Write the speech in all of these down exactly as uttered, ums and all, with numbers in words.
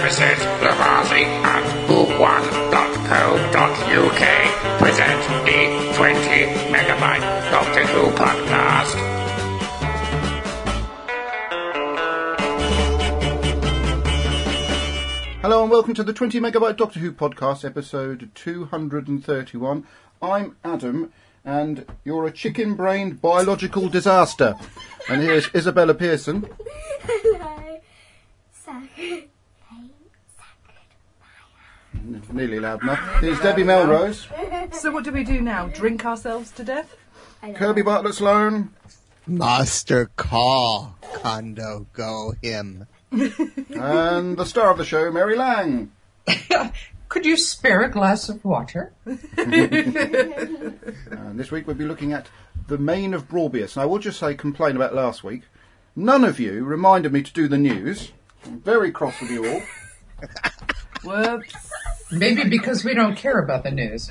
Services, Lavazzi and book one dot co dot uk present the twenty megabyte Doctor Who podcast. Hello and welcome to the twenty megabyte Doctor Who podcast, episode two hundred thirty-one. I'm Adam, and you're a chicken-brained biological disaster. And here's Isabella Pearson. Hello. Sacred. Nearly loud enough. Here's Debbie Melrose. So what do we do now? Drink ourselves to death? Kirby Bartlett Sloan. Master Call. Kondo go him. And the star of the show, Mary Lang. Could you spare a glass of water? And this week we'll be looking at the Main of Broadbius. Now I will just say, complain about last week. None of you reminded me to do the news. I'm very cross with you all. Whoops. Maybe because we don't care about the news.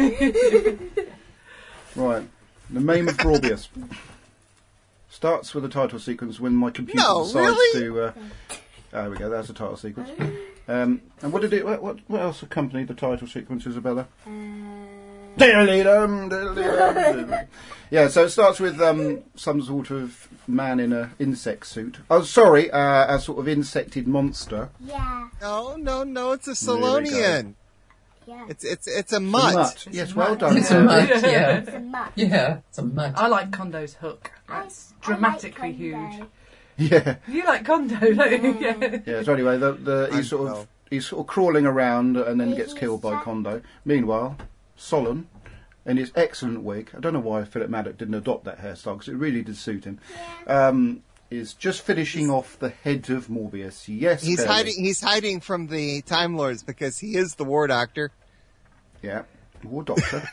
Right. The Main of Broadbius. Starts with a title sequence when my computer No, decides really? to... Uh, oh, there we go, that's the title sequence. Um, and what did it... What, what, what else accompanied the title sequence, Isabella? Uh, Diddly-dum, diddly-dum. Yeah, so it starts with um, some sort of man in an insect suit. Oh, sorry, uh, a sort of insected monster. yeah. No, no, no, it's a There we go. Solonian. Yeah. It's it's it's a A mutt. mutt. Yes, well done. It's a Kirby. mutt, yeah. It's a mutt. Yeah, it's a mutt. I like Kondo's hook. I- That's I dramatically like Kondo. huge. Yeah. You like Kondo, don't you? Yeah. Yeah, so anyway, the, the, I he's sort know. of he's sort of crawling around and then Yeah, gets he's killed by sad. Kondo. Meanwhile, Solon, in his excellent wig, I don't know why Philip Maddock didn't adopt that hairstyle because it really did suit him, um, is just finishing off the head of Morbius. Yes, He's Kirby. hiding. He's hiding from the Time Lords because he is the War Doctor. Yeah, War Doctor.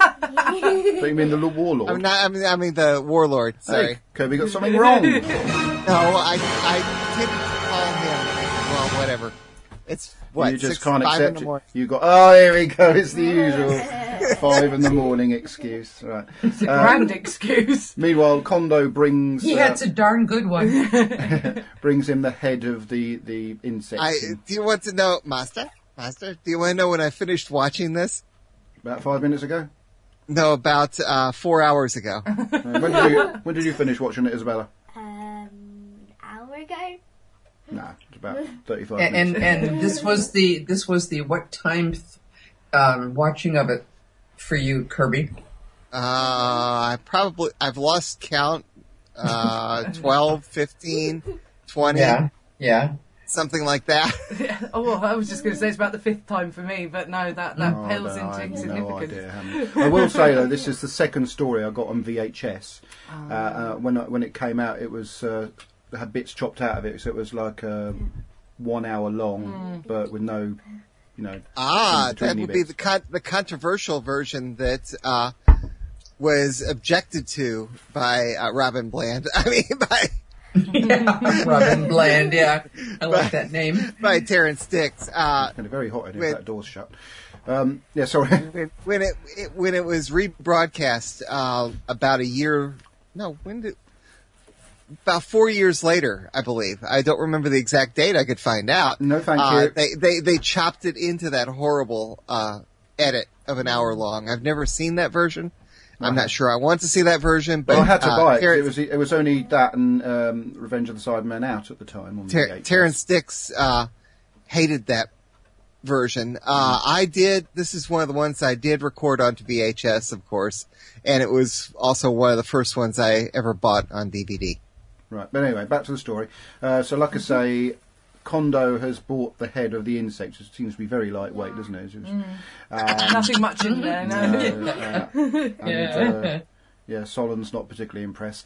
So you mean the Lo- Warlord? I'm not. I mean, I mean the Warlord. Sorry. Hey, Kirby got something wrong. No, I I didn't call him. Well, whatever. It's what you just six, can't five in accept the it. morning. You got, oh, here we go, it's the usual five in the morning excuse. Right. It's a Um, grand excuse. Meanwhile, Kondo brings He uh, had a darn good one. brings him the head of the, the insect I in do you want to know, Master? Master, do you want to know when I finished watching this? about five minutes ago. No, about uh, four hours ago. Uh, when, did you, when did you finish watching it, Isabella? Um, an hour ago? Nah, it's about thirty-five and, minutes. and and this was the this was the what time um, watching of it for you, Kirby? Uh, I probably, I've lost count, uh, twelve, fifteen, twenty, Yeah, yeah. something like that. Oh, well, I was just going to say it's about the fifth time for me, but no, that, that Oh, pales no, into I have no insignificance. idea how many. I will say though, this is the second story I got on V H S. Uh, uh, when I, when it came out, it was uh, had bits chopped out of it, so it was like uh, one hour long, but with no, you know. Ah, in between that the would be bits. the con- the controversial version that, uh, was objected to by, uh, Robin Bland. I mean, by, Yeah, Robin Bland, yeah. I like that name. by Terrence Dix. Uh, Kind of very hot in here. Wait. That door's shut. Um, yeah, sorry. when, when it, it, when it was rebroadcast, uh, about a year, no, when did, about four years later, I believe. I don't remember the exact date. I could find out. No, thank Uh, you. They, they, they chopped it into that horrible, uh, edit of an hour long. I've never seen that version. I'm not sure I want to see that version, but Well, I had to uh, buy it. 'cause Ter- It was it was only that and um, Revenge of the Cybermen out at the time on Ter- V H S. Terrence Dix uh, hated that version. Uh, I did. This is one of the ones I did record onto V H S, of course, and it was also one of the first ones I ever bought on D V D. Right, but anyway, back to the story. Uh, so, like I say, Kondo has bought the head of the insect. It seems to be very lightweight, doesn't it? It was, um, Nothing much in there, no. no, uh, and, Yeah. uh, yeah, Solon's not particularly impressed.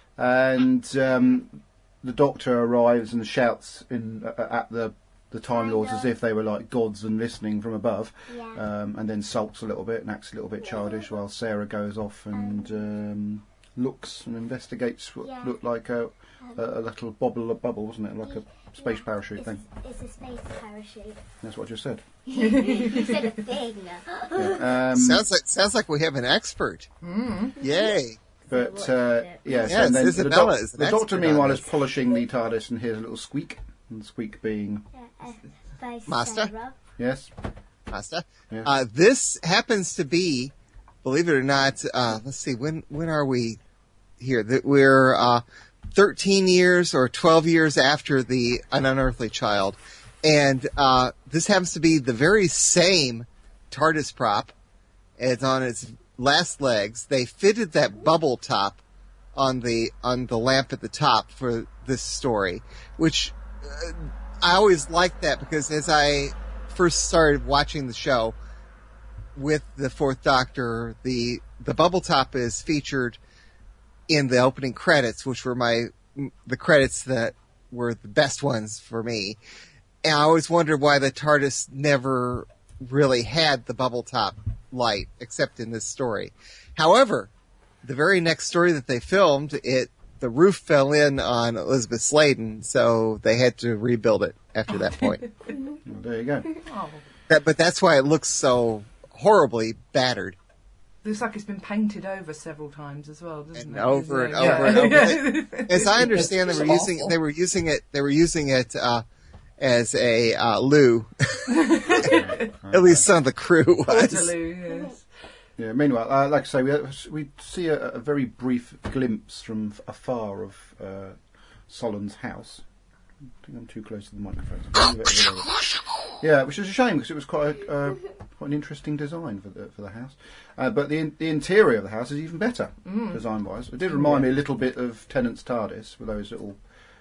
And um, the Doctor arrives and shouts in uh, at the the Time Lords as if they were like gods and listening from above, Yeah. um, and then sulks a little bit and acts a little bit childish while Sarah goes off and um, looks and investigates what Yeah. looked like a, a, a little bobble of bubble, wasn't it? Like a space parachute it's, thing. It's a space parachute. That's what I just said. You said a thing. Yeah, um, sounds like sounds like we have an expert. Yay! But uh, yes, Yes, and then the, Isabella doc- is an the Doctor expert meanwhile on is this. polishing the TARDIS and hears a little squeak, and the squeak being Uh, by Master? Sarah. Yes. Asta. Yeah. Uh, this happens to be, believe it or not, uh, let's see, when when are we here? That we're uh, thirteen years or twelve years after the An Unearthly Child, and uh, this happens to be the very same TARDIS prop. It's on its last legs. They fitted that bubble top on the on the lamp at the top for this story, which uh, I always liked that because as I first started watching the show with the Fourth Doctor, the the bubble top is featured in the opening credits, which were my the credits that were the best ones for me. And I always wondered why the TARDIS never really had the bubble top light, except in this story. However, the very next story that they filmed, it the roof fell in on Elizabeth Sladen, so they had to rebuild it after that point. Well, there you go. Oh, That, but that's why it looks so horribly battered. looks like it's been painted over several times as well, doesn't And it? over and Yeah. over and over. As I understand, they It's were using awful. they were using it they were using it uh, as a uh, loo. At least some of the crew was. Waterloo, yes. Yeah. Meanwhile, uh, like I say, we we see a, a very brief glimpse from afar of uh, Solon's house. I think I'm too close to the microphone. So move it over there. Yeah, which is a shame because it was quite a, uh, quite an interesting design for the for the house. Uh, but the the interior of the house is even better design wise. It did remind me a little bit of Tennant's TARDIS with those little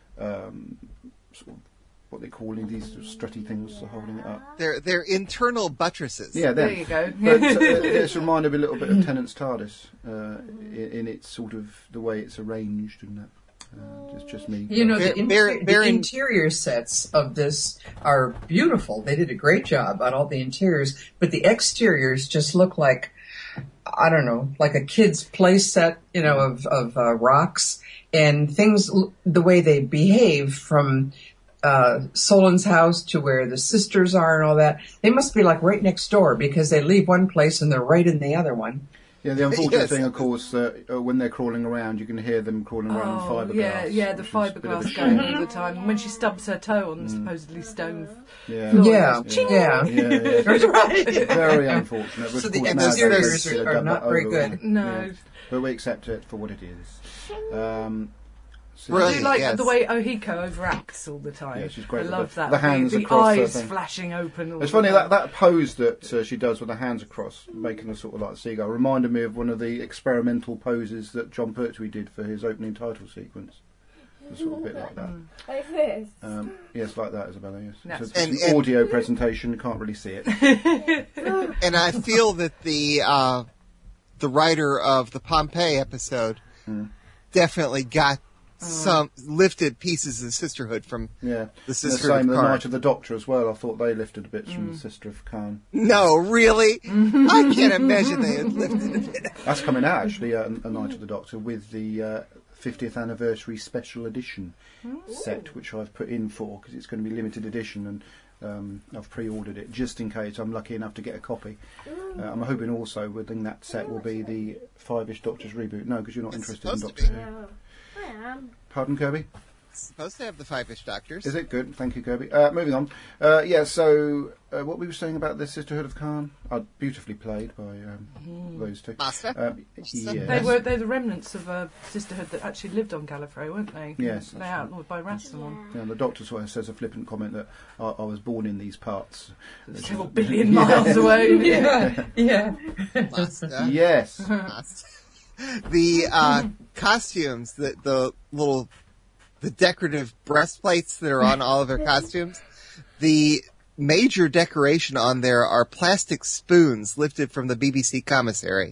um, sort of what they call these sort of strutty things holding it up. They're they're internal buttresses. Yeah, There them. you go. But uh, it's reminded me a little bit of Tennant's TARDIS uh, in, in its sort of the way it's arranged and that. Uh, it's just me. You know, Bear- the, bear- inter- bear the in- interior sets of this are beautiful. They did a great job on all the interiors, but the exteriors just look like, I don't know, like a kid's play set, you know, of, of uh, rocks and things, l- the way they behave from uh, Solon's house to where the sisters are and all that. They must be like right next door because they leave one place and they're right in the other one. Yeah, the unfortunate Yes. thing, of course, uh, uh, when they're crawling around, you can hear them crawling around Oh, fiberglass. yeah, yeah, the which is a bit of a fiberglass shame. going all the time. When she stubs her toe on the supposedly stone Yeah, floor, Yeah, it goes, yeah. yeah, yeah. That's right. Very unfortunate. But So of the course, nowadays exteriors they've are done not that very over good. one. No. Yeah. But we accept it for what it is. Um, so- I do Brilliant. like yes. the way Ohiko overacts all the time. Yeah, she's great I with love the- that. the hands the, across her eyes thing. flashing open. All It's the funny time. that that pose that uh, she does with her hands across, making a sort of like a seagull, reminded me of one of the experimental poses that John Pertwee did for his opening title sequence. It's sort of a bit like that. Like this. Um, yes, like that, Isabella. Yes, That's it's, a, it's And- an and- audio presentation. You can't really see it. And I feel that the uh, the writer of the Pompeii episode definitely got some lifted pieces of sisterhood from Yeah, the the Sister same of the Khan. Night of the Doctor as well. I thought they lifted a bit from the Sister of Khan. No, really? I can't imagine they had lifted it. That's coming out actually, uh, a Night of the Doctor with the uh, fiftieth anniversary special edition set, which I've put in for because it's going to be limited edition, and um, I've pre-ordered it just in case I'm lucky enough to get a copy. Uh, I'm hoping also within that set will be the Five-ish Doctors reboot. No, because you're not It's interested in supposed Doctor to be. Who. No. I am. Pardon, Kirby? Supposed to have the Five-ish Doctors. Is it good? Thank you, Kirby. Uh, moving on. Uh, yeah, so uh, what we were saying about the Sisterhood of Khan, uh, beautifully played by um, those two. Master? Um, Master. yes. They were they're the remnants of a sisterhood that actually lived on Gallifrey, weren't they? Yes, They that's outlawed by Rassilon. Yeah, the Doctor sort of says a flippant comment that I, I was born in these parts. Several billion miles away. Yeah, yeah. Master? Yes. Master. The uh, costumes, the, the little, the decorative breastplates that are on all of their costumes, the major decoration on there are plastic spoons lifted from the B B C commissary.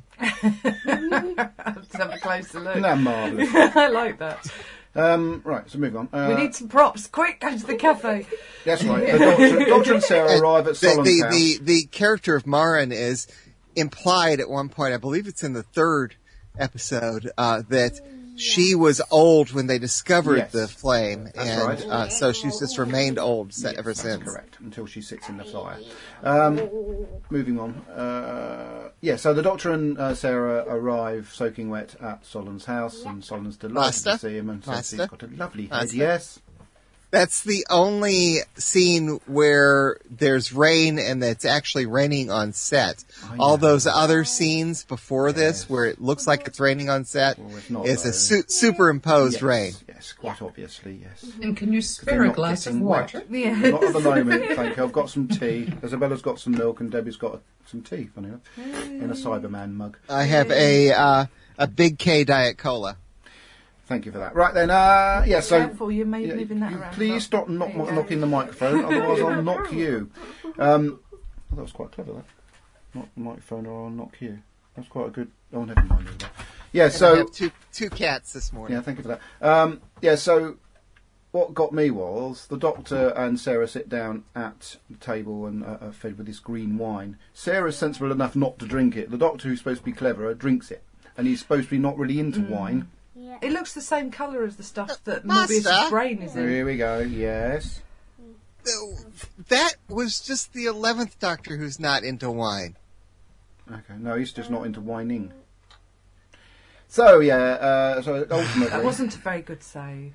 Let's have a closer look. Isn't that marvellous? I like that. Um, right, so moving on. Uh, We need some props. Quick, go to the cafe. That's right. The Doctor, Doctor and Sarah arrive at The, Solon's the, house. the, the character of Marin is implied at one point, I believe it's in the third episode, uh, that she was old when they discovered Yes. the flame, That's and right. uh, so she's just remained old se- Yes, ever that's since. correct, until she sits in the fire. Um, moving on. Uh, yeah, so the Doctor and uh, Sarah arrive soaking wet at Solon's house, and Solon's delighted Master? to see him, and says Master? he's got a lovely head, Master? yes. That's the only scene where there's rain and it's actually raining on set. I All know. those other scenes before Yes. this, where it looks like it's raining on set, Well, it's not, is though. a su- superimposed yes, rain. Yes, quite obviously, yes. And can you They're spare a not glass of getting water? wet. Yeah. Not at the moment, thank you. I've got some tea. Isabella's got some milk and Debbie's got some tea, funny enough, in a Cyberman mug. I have a uh, a Big K Diet Cola. Thank you for that. Right then, uh, yeah, so... Careful, you may be yeah, moving that you around. please stop knock, knocking the microphone, otherwise I'll knock you. Um, oh, that was quite clever, that. Knock the microphone or I'll knock you. That's quite a good... Oh, never mind. Isabel. Yeah, And I so... have two two cats this morning. Yeah, thank you for that. Um, yeah, so what got me was the doctor and Sarah sit down at the table and uh, are fed with this green wine. Sarah's sensible enough not to drink it. The doctor, who's supposed to be cleverer, drinks it. And he's supposed to be not really into wine. Yeah. It looks the same colour as the stuff that Master. Morbius' brain is in. Here we go, yes. That was just the eleventh Doctor who's not into wine. Okay, no, he's just not into whining. So, yeah, uh, so ultimately... That wasn't a very good save.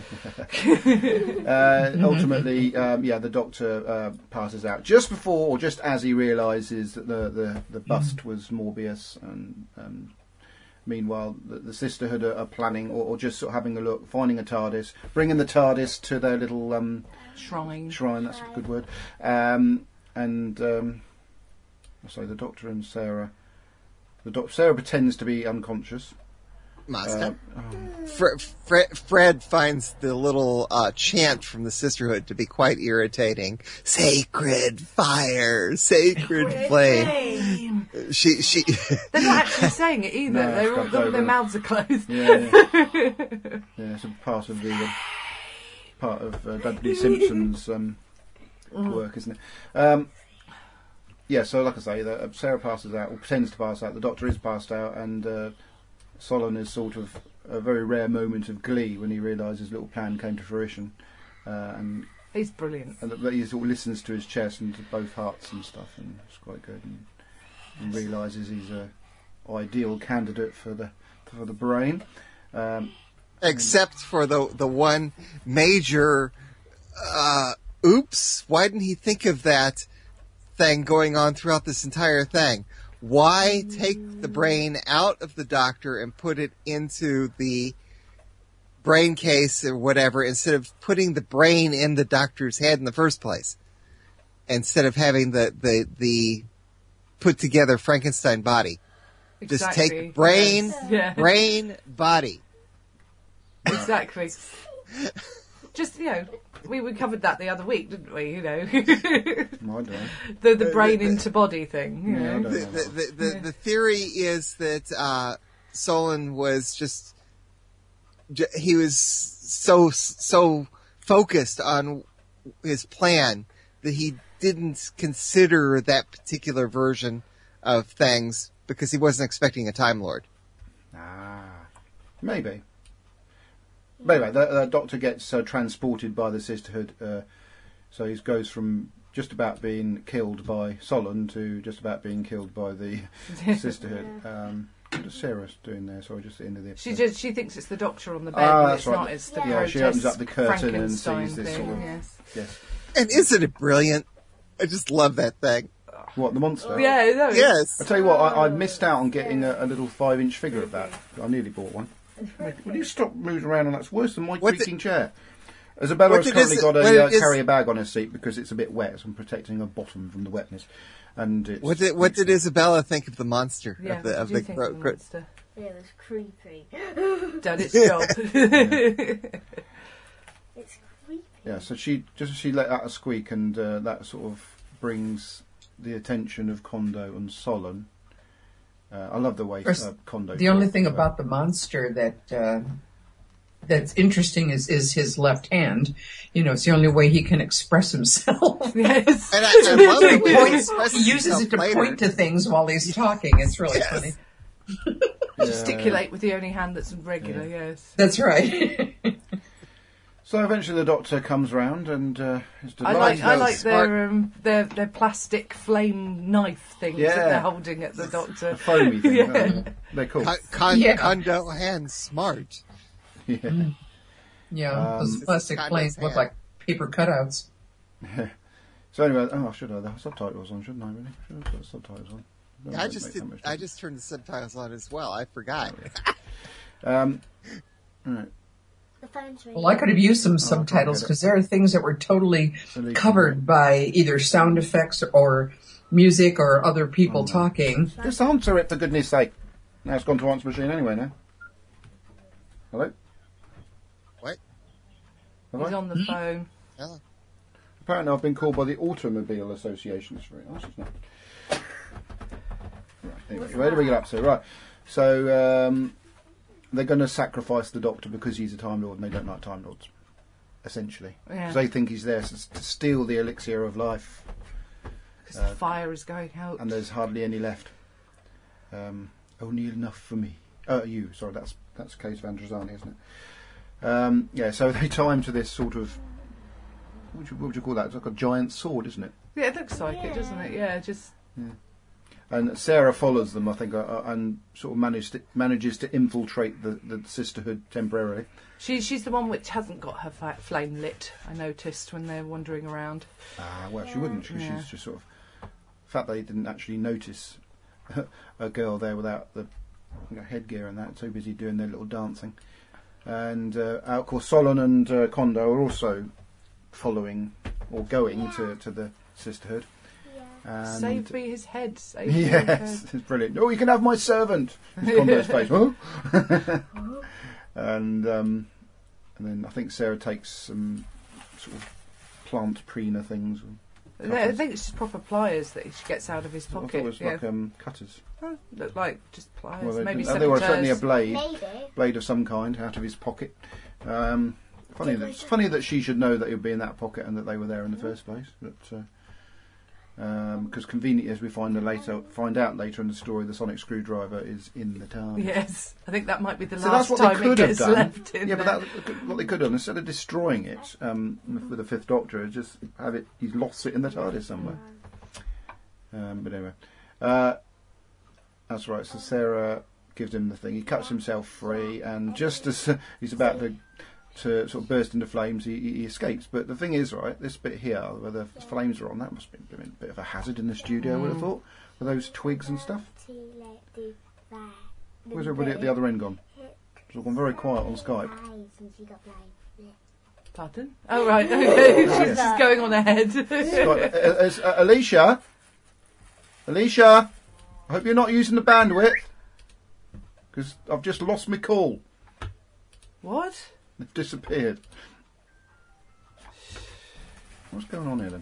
uh, ultimately, um, yeah, the doctor uh, passes out just before, or just as he realises that the, the, the bust was Morbius, and um, meanwhile the, the Sisterhood are, are planning, or, or just sort of having a look, finding a TARDIS, bringing the TARDIS to their little um, Shrine. shrine. That's a good word. Um, and um, so the doctor and Sarah, the doc- Sarah pretends to be unconscious. Master. Uh, oh. Fre- Fre- Fred finds the little uh, chant from the Sisterhood to be quite irritating. Sacred fire, sacred flame. She, she. They're not actually saying it either. No, They're all, it's their, over. their mouths are closed. Yeah, yeah. Yeah, it's a part of the uh, part of uh, Dudley Simpson's um, work, isn't it? Um, yeah, so like I say, the, uh, Sarah passes out, or pretends to pass out. The Doctor is passed out, and uh, Solon is sort of a very rare moment of glee when he realises his little plan came to fruition, uh, and He's brilliant. and that he sort of listens to his chest and to both hearts and stuff, and it's quite good, and, and realises he's a ideal candidate for the for the brain. Um, Except for the the one major, uh, oops, why didn't he think of that thing going on throughout this entire thing? Why take the brain out of the Doctor and put it into the brain case or whatever instead of putting the brain in the Doctor's head in the first place? Instead of having the, the, the put together Frankenstein body. Just Exactly. take brain, Yes. Yeah. brain, body. Exactly. Just, you know, we, we covered that the other week, didn't we? You know, I don't know. the the brain into body thing. You Yeah, I know, don't The, know. the, the, the, the theory is that uh, Solon was just j- he was so so focused on his plan that he didn't consider that particular version of things because he wasn't expecting a Time Lord. Ah, maybe. But anyway, the, the Doctor gets uh, transported by the Sisterhood, uh, so he goes from just about being killed by Solon to just about being killed by the Sisterhood. Um, what is Sarah doing there? Sorry, just at the end of the she episode. just she thinks it's the Doctor on the bed. Ah, but that's it's right. not. It's the Yeah, she opens grotesque up the curtain and sees Frankenstein this thing. sort of- Yes. Yes. And isn't it brilliant? I just love that thing. What, the monster? Yeah, no, Yes. I tell you what, I, I missed out on getting a, a little five-inch figure of that. I nearly bought one. Will you stop moving around? And that's worse than my What creaking chair. Isabella what has did currently is- got what a uh, is- carrier bag on her seat because it's a bit wet, so I'm protecting her bottom from the wetness. And it's, What did what did Isabella think of the monster Yeah, of the what of do you the think gro- of the gro- monster? It was creepy. Done its job. It's creepy. Yeah, so she just she let out a squeak, and uh, that sort of brings the attention of Kondo and Solon. Uh, I love the way course, uh, Kondo. The only talks thing about- about the monster that uh, that's interesting is is his left hand. You know, it's the only way he can express himself. Yes. And I, I love the way he Points- expresses he uses himself it to later. point to things while he's talking. It's really Yes. funny. Yeah. Gesticulate with the only hand that's regular. Yes. That's right. So eventually the Doctor comes round and uh, is I delighted. like I those like smart- their um their their plastic flame knife things Yeah. that they're holding at the Doctor. a foamy thing. Yeah. aren't they? They're cool. Con- con- Yeah. Kondo hand smart. Yeah. Yeah, those Um, plastic Condo's planes look hand. like paper cutouts. So anyway, oh, I should have the subtitles on, shouldn't I? Really, should have put the subtitles on. Don't I make just that did, much I difference. just turned the subtitles on as well. I forgot. Um, right. The phone's ringing. Well, I could have used some Oh, I subtitles can't get it. because there are things that were totally Illegal. covered by either sound effects or music or other people Oh. talking. Just answer it for goodness sake. Now it's gone to answer machine anyway. Now. Hello. What? Have He's I? on the phone. Oh. Apparently, I've been called by the Automobile Association. It's very nice, isn't it? Right. Anyway, where do we get up to? Right. So um, they're going to sacrifice the Doctor because he's a Time Lord, and they don't like Time Lords. Essentially, Yeah. 'Cause they think he's there to to steal the elixir of life, Because the fire is going out. and there's hardly any left. Um, only enough for me. Oh, you. Sorry, that's that's Case Van Drozani, isn't it? Um, yeah. So they tie him to this sort of. What would, you, what would you call that? It's like a giant sword, isn't it? Yeah, it looks like it, doesn't it? Yeah, just And Sarah follows them, I think, uh, uh, and sort of manages to, manages to infiltrate the, the sisterhood temporarily. she, she's the one which hasn't got her fa- flame lit. I noticed when they're wandering around. Ah, well, she wouldn't. She, Yeah. She's just sort of. The fact they didn't actually notice a girl there without the you know, headgear and that, too busy doing their little dancing. And uh, of course, Solon and uh, Kondo are also following or going to, to the sisterhood. And Save me his head. Save me his yes, head. it's brilliant. Oh, you can have my servant. It's Kondo's face. Huh? and um, and then I think Sarah takes some sort of plant preener things. I think it's just proper pliers that she gets out of his I thought pocket. it was yeah. like um, cutters. Oh, look like just pliers. Well, they, Maybe didn't- uh, they were certainly a scimitars. blade, Maybe. blade of some kind out of his pocket. Um, funny that it's funny that she should know that it would be in that pocket and that they were there in the first place. But because conveniently, as we find a later find out later in the story, the sonic screwdriver is in the TARDIS. Yes, I think that might be the So last that's what they time it could have gets done. left in Yeah, but there. that, what they could have done instead of destroying it um, with the Fifth Doctor, is just have it. He's lost it in the TARDIS somewhere. Um, but anyway, uh, that's right. So Sarah gives him the thing. He cuts himself free, and just as he's about to to sort of burst into flames, he, he escapes. But the thing is, right, this bit here where the flames are on, that must have been a bit of a hazard in the studio. I would have thought, with those twigs and stuff. Where's everybody at the other end gone? It's all gone very quiet on Skype. Pardon? Oh, right, okay. She's just going on ahead. Skype. Uh, uh, uh, Alicia, Alicia, I hope you're not using the bandwidth because I've just lost my call. What? It disappeared. What's going on here then?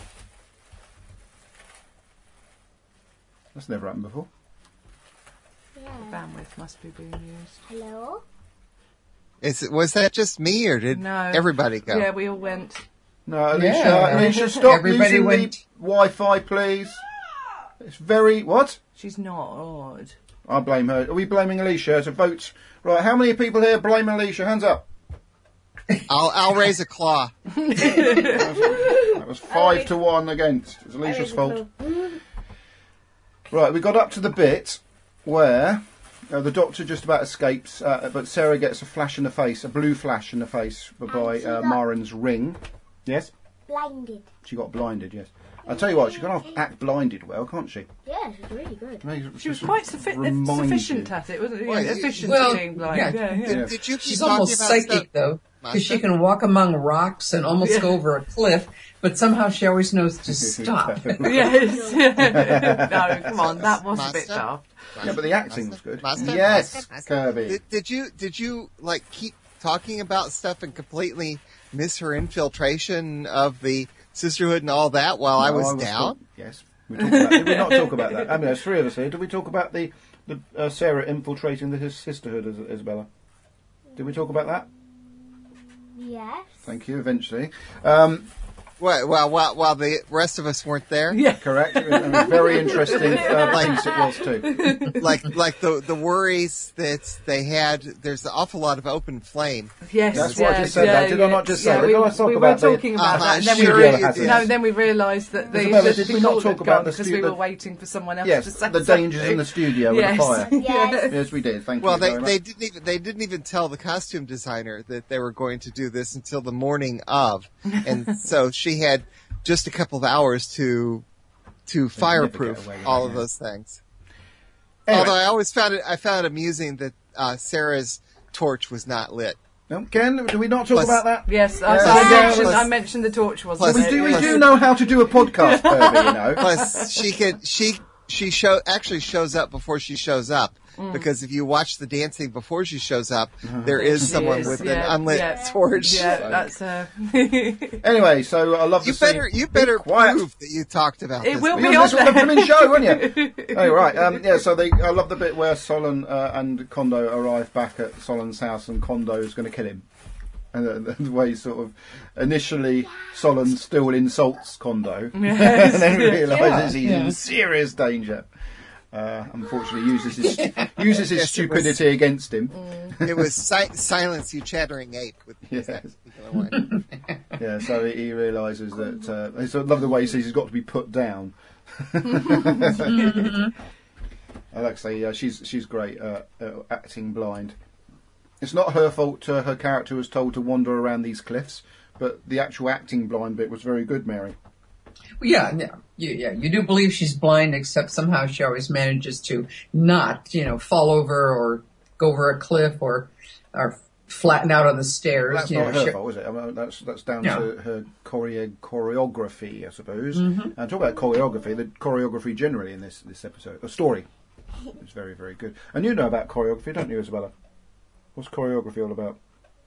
That's never happened before. Yeah. Bandwidth must be being used. Hello? Is it, was that just me, or did No. everybody go? Yeah, we all went. No, Alicia, Yeah. Alicia, stop Everybody using went- the Wi-Fi, please. It's very what? She's not odd. I blame her. Are we blaming Alicia to vote? Right, how many people here blame Alicia? Hands up. I'll I'll raise a claw. That was five to one against. It's Alicia's fault. Right, we got up to the bit where uh, the Doctor just about escapes, uh, but Sarah gets a flash in the face, a blue flash in the face by she uh, got- Marin's ring. Yes? Blinded. She got blinded, yes. I'll tell you what, she can act blinded well, can't she? Yeah, she's really good. She was quite suffi- Remind sufficient you. at it, wasn't she? Well, Yeah, you- efficient well, at being blind. yeah. Yeah, yeah. Did, did you keep She's talking almost about psychic, stuff? though, because she Master? can walk among rocks and almost Yeah. go over a cliff, but somehow she always knows to stop. Yes. No, come on, that was a bit Master? daft. Yeah, but the acting was good. Master? Yes, Master? Master? Kirby. Did, did you did you like keep talking about stuff and completely miss her infiltration of the sisterhood and all that while I No, was down? talk- yes. We talked about, did we not talk about that? I mean, there's three of us here. Did we talk about the, the uh, Sarah infiltrating the his sisterhood, Is- Isabella? Did we talk about that? Yes. Thank you, eventually. Um, Well, well, while, while the rest of us weren't there, Yeah. Correct. And a very interesting uh, piece it was too. like like the the worries that they had. There's an awful lot of open flame. Yes, That's yeah, what I just said yeah, that. Did I yeah, not just yeah, say? we, Did I talk we about were the- talking about Uh-huh, that, and then we sure you realised, did. no, then we realised that the, Isabella, the, did the we not call talk had about gone the because stu- we were the- waiting for someone else Yes, to say the dangers in the something. studio Yes. with the fire. Yes. Yes, we did. Thank Well, you they very they much. didn't even they didn't even tell the costume designer that they were going to do this until the morning of, and so she had just a couple of hours to to never fireproof get away with all that, of yeah. those things. Anyway. Although I always found it I found it amusing that uh, Sarah's torch was not lit. No, Ken, do we not talk Plus- about that? Yes, I, Yeah. I, Yeah. mentioned, Plus- I mentioned the torch wasn't plus- We it? do, we Yes. do know how to do a podcast, Kirby, you know. Plus, she could she she show actually shows up before she shows up. Because if you watch the dancing before she shows up, there is She someone is, with yeah, an unlit yeah. torch. Yeah, that's uh, Anyway, so I love You the scene. better you Be better quiet. prove that you talked about It this. will Well, be this on was the there. coming show, wasn't you? Oh, right. Um, yeah, so they, I love the bit where Solon uh, and Kondo arrive back at Solon's house and Kondo is going to kill him. And the, the way sort of initially Solon still insults Kondo Yes. and then realises Yeah, he's yeah. in serious danger. Uh, unfortunately, uses his uses his Yes, it was- stupidity against him. It was si- silence, you chattering ape. With Yes. that particular one. Yeah, so he, he realises that. Uh, I sort of love the way he says he's got to be put down. I like to say, uh, she's she's great uh, uh, acting blind. It's not her fault. Uh, her character was told to wander around these cliffs, but the actual acting blind bit was very good, Mary. Yeah, yeah, you, yeah. You do believe she's blind, except somehow she always manages to not, you know, fall over or go over a cliff or or flatten out on the stairs. That's you not know, her she- fault, is it? I mean, that's that's down No. to her choreo- choreography, I suppose. Mm-hmm. And talk about choreography. The choreography generally in this this episode, a story, is very very good. And you know about choreography, don't you, Isabella? What's choreography all about?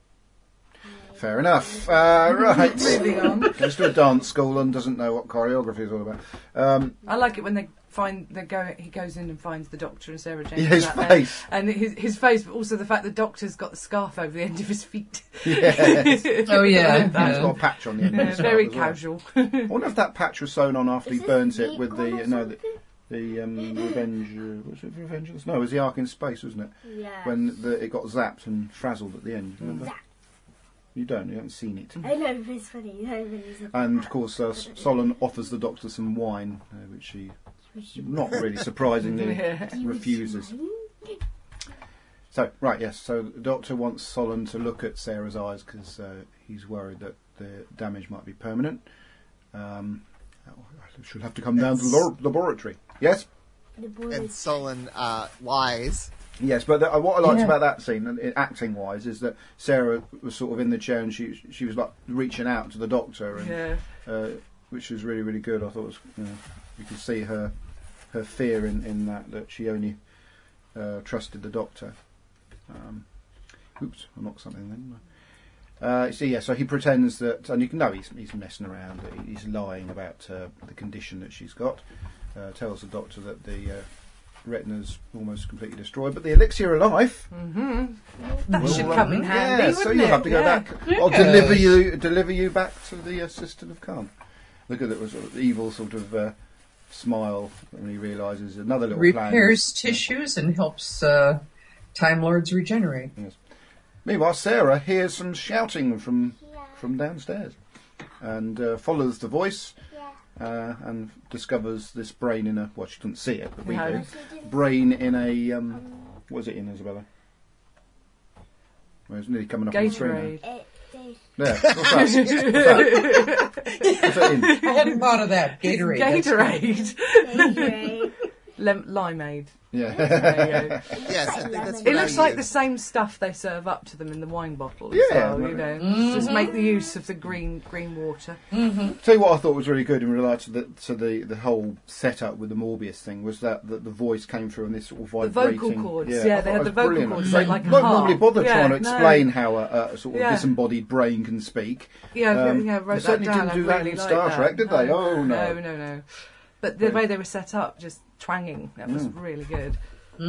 Fair enough. Uh, right. Moving on. Goes to a dance school and doesn't know what choreography is all about. Um, I like it when they find they go. He goes in and finds the doctor and Sarah Jane. Yeah, his out there. face. and his his face, but also the fact the doctor's got the scarf over the end of his feet. yes. Oh yeah, He's got yeah. a patch on the end. of Yeah, his scarf very as well. casual. I wonder if that patch was sewn on after Is he this burnt it Recon with the or no the, something? the um, Revenge. Uh, was it Revenge? No, it was the Ark in Space, wasn't it? Yeah. When the, it got zapped and frazzled at the end. Remember? Zap. You don't. You haven't seen it. I know, but it's funny. You know, when he's And of course, uh, Solon offers the Doctor some wine, uh, which he, not really surprisingly, Yeah. refuses. So, right, yes. So the Doctor wants Solon to look at Sarah's eyes because uh, he's worried that the damage might be permanent. Um, she'll have to come down to the lor- laboratory. Yes? The boy And is Solon uh, lies. Yes, but the, uh, what I liked Yeah. about that scene, and it- acting-wise, is that Sarah was sort of in the chair and she she was like reaching out to the Doctor, and Yeah. uh, which was really really good. I thought it was, you know, you could see her her fear in, in that that she only uh, trusted the Doctor. Um, oops, I knocked something then. Uh, so yeah, so he pretends that, and you can know he's he's messing around. he- He's lying about uh, the condition that she's got. Uh, tells the Doctor that the uh, retina's almost completely destroyed, but the elixir of life. hmm That will, should um, come in handy. Yeah, so wouldn't you'll it? have to go Yeah. back. I'll deliver you, deliver you back to the assistant of Khan. Look at that, was sort of evil sort of uh, smile when he realises another little plan. repairs tissues and helps uh, Time Lords regenerate. Meanwhile, Sarah hears some shouting from Yeah. from downstairs, and uh, follows the voice. Yeah. Uh, and discovers this brain in a, well, she doesn't see it, but we No. do. Brain in a, um, what was it in, Isabella? Well, it's nearly coming up on the screen Gatorade. It, they, now. Yeah, what's that? What's that? What's that in? I hadn't thought of that. Gatorade. that's good. Gatorade. Gatorade. Lem- limeade. Yeah. There you go. Yes, I think that's what It I looks like the use. same stuff they serve up to them in the wine bottle as Yeah. well, you know. Just make the use of the green green water. Tell you what I thought was really good in regard to the to the, the whole setup with the Morbius thing was that the, the voice came through and this sort of The vibrating. vocal cords, Yeah, yeah, I they thought had it the was vocal brilliant. cords, They like- like a don't harp. normally bother Yeah, trying to no. explain how a, a sort of Yeah. disembodied brain can speak. Yeah, Um, yeah, I they wrote that certainly down. didn't I do that really in liked Star that. Trek, did they? No, Oh, no. no, no, no. But the Right. way they were set up, just twanging, that was Mm. really good.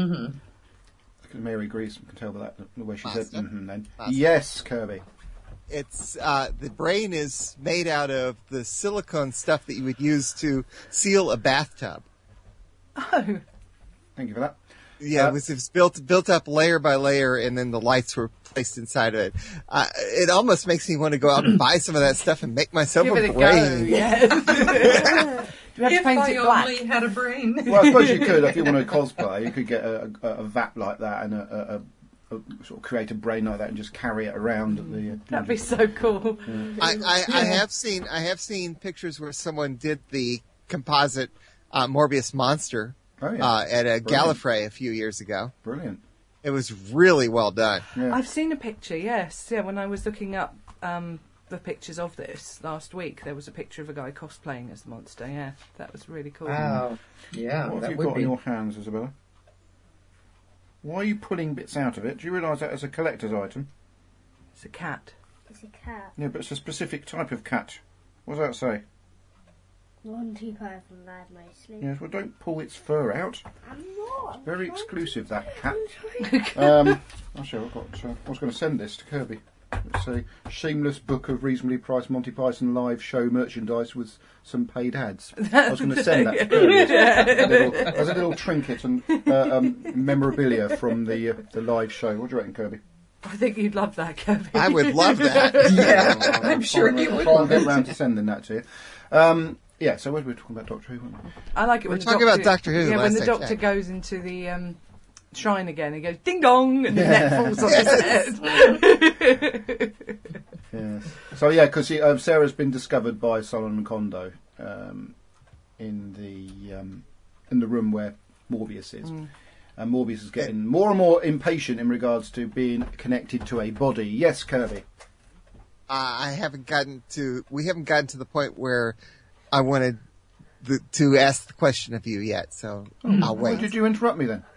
Because Mary agrees, you can tell by that the way she said Pasta. mm-hmm then. Pasta. Yes, Kirby. it's uh, the brain is made out of the silicone stuff that you would use to seal a bathtub. Oh, Thank you for that. Yeah, Uh, it was, it was built built up layer by layer, and then the lights were placed inside of it. Uh, it almost makes me want to go out and buy some of that stuff and make myself give a it a brain. go. Yeah. Do you have to If paint I it black? only had a brain. Well, I suppose you could, if you want to cosplay, you could get a, a, a vat like that and a, a, a, a sort of create a brain like that and just carry it around at the. Uh, That'd be so cool. I, I, I have seen I have seen pictures where someone did the composite uh, Morbius monster Oh, yeah. uh, at a Brilliant. Gallifrey a few years ago. Brilliant. It was really well done. Yeah. I've seen a picture, yes. Yeah, when I was looking up um, the pictures of this last week, there was a picture of a guy cosplaying as the monster. Yeah, that was really cool. Wow. Yeah, What have that you would got be. in your hands, Isabella? Why are you pulling bits out of it? Do you realise that as a collector's item? It's a cat. It's a cat. Yeah, but it's a specific type of cat. What does that say? Monty Python lad mostly. Yes, well, don't pull its fur out. I'm not. I'm Very trying to- exclusive, that cat. I'm trying- Um, actually, I've got. Uh, I was going to send this to Kirby. It's a seamless book of reasonably priced Monty Python live show merchandise with some paid ads. I was going to send that to Kirby as a little, as a little trinket and uh, um, memorabilia from the uh, the live show. What do you reckon, Kirby? I think you'd love that, Kirby. I would love that. Yeah, I'll- I'll I'm sure find- he would I'll love get it. round to sending that to you. Um, yeah, so what were we talking about, Doctor Who? weren't we? I like it We're when the talking doctor, about Doctor Who Yeah, when last the I doctor checked. goes into the um, shrine again, he goes ding dong, and the net falls on his head. Yes. So yeah, because um, Sarah's been discovered by Solomon Kondo um, in the um, in the room where Morbius is, Mm. and Morbius is getting more and more impatient in regards to being connected to a body. Yes, Kirby. Uh, I haven't gotten to. We haven't gotten to the point where I wanted the, to ask the question of you yet. So I'll Why wait. did you interrupt me then?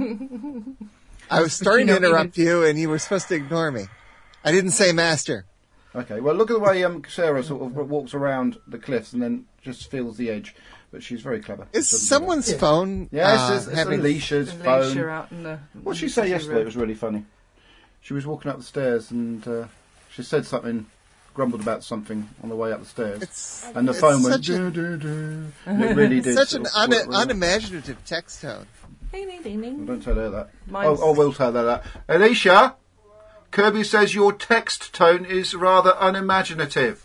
I was starting you to know, interrupt you, and you were supposed to ignore me. I didn't say master. Okay. Well, look at the way um, Sarah sort of walks around the cliffs and then just feels the edge. But she's very clever. Is Doesn't do someone's Yeah. phone Yes, uh, it's, it's having? Alicia's And phone. Alicia out in the. What did she say yesterday? It was really funny. She was walking up the stairs and uh, she said something, grumbled about something on the way up the stairs, It's, and the it's phone went. such a- "Doo, doo, doo." And it really did. such an sort of un- pull it round. unimaginative text tone. Ding, ding, ding, ding. Don't tell her that. Mine's- Oh, I will tell her that. Alicia, Kirby says your text tone is rather unimaginative.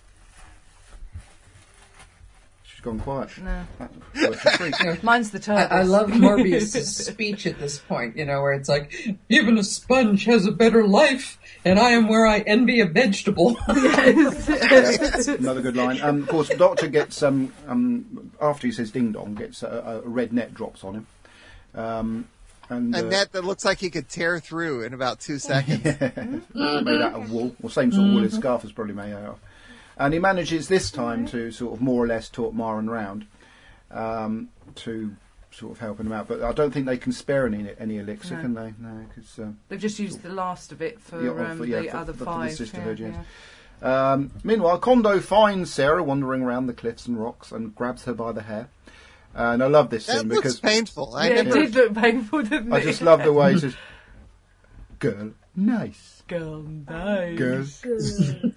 She's gone quiet. No. That's worth a treat. Mine's the I, turtles. I love Morbius' speech at this point, you know, where it's like, even a sponge has a better life, and I am where I envy a vegetable. Another good line. Um, of course, Doctor gets um, um, after he says "ding dong," gets a, a red net drops on him, um, and, A uh, net that looks like he could tear through in about two seconds. made out of wool, or same sort of wool his scarf is probably made out of. And he manages this time to sort of more or less talk Marin round um, to sort of helping him out. But I don't think they can spare any any elixir, No. can they? No, because um, They've just used the last of it for, Yeah, or um, for- yeah, the for- other for the five. sisterhood, yeah, yes. yeah. Um, meanwhile, Kondo finds Sarah wandering around the cliffs and rocks and grabs her by the hair. And I love this That scene looks because painful. I Yeah, it never. did look painful, didn't I it? just love the way he says, "Girl, nice." Girl, nice. Girl. Good.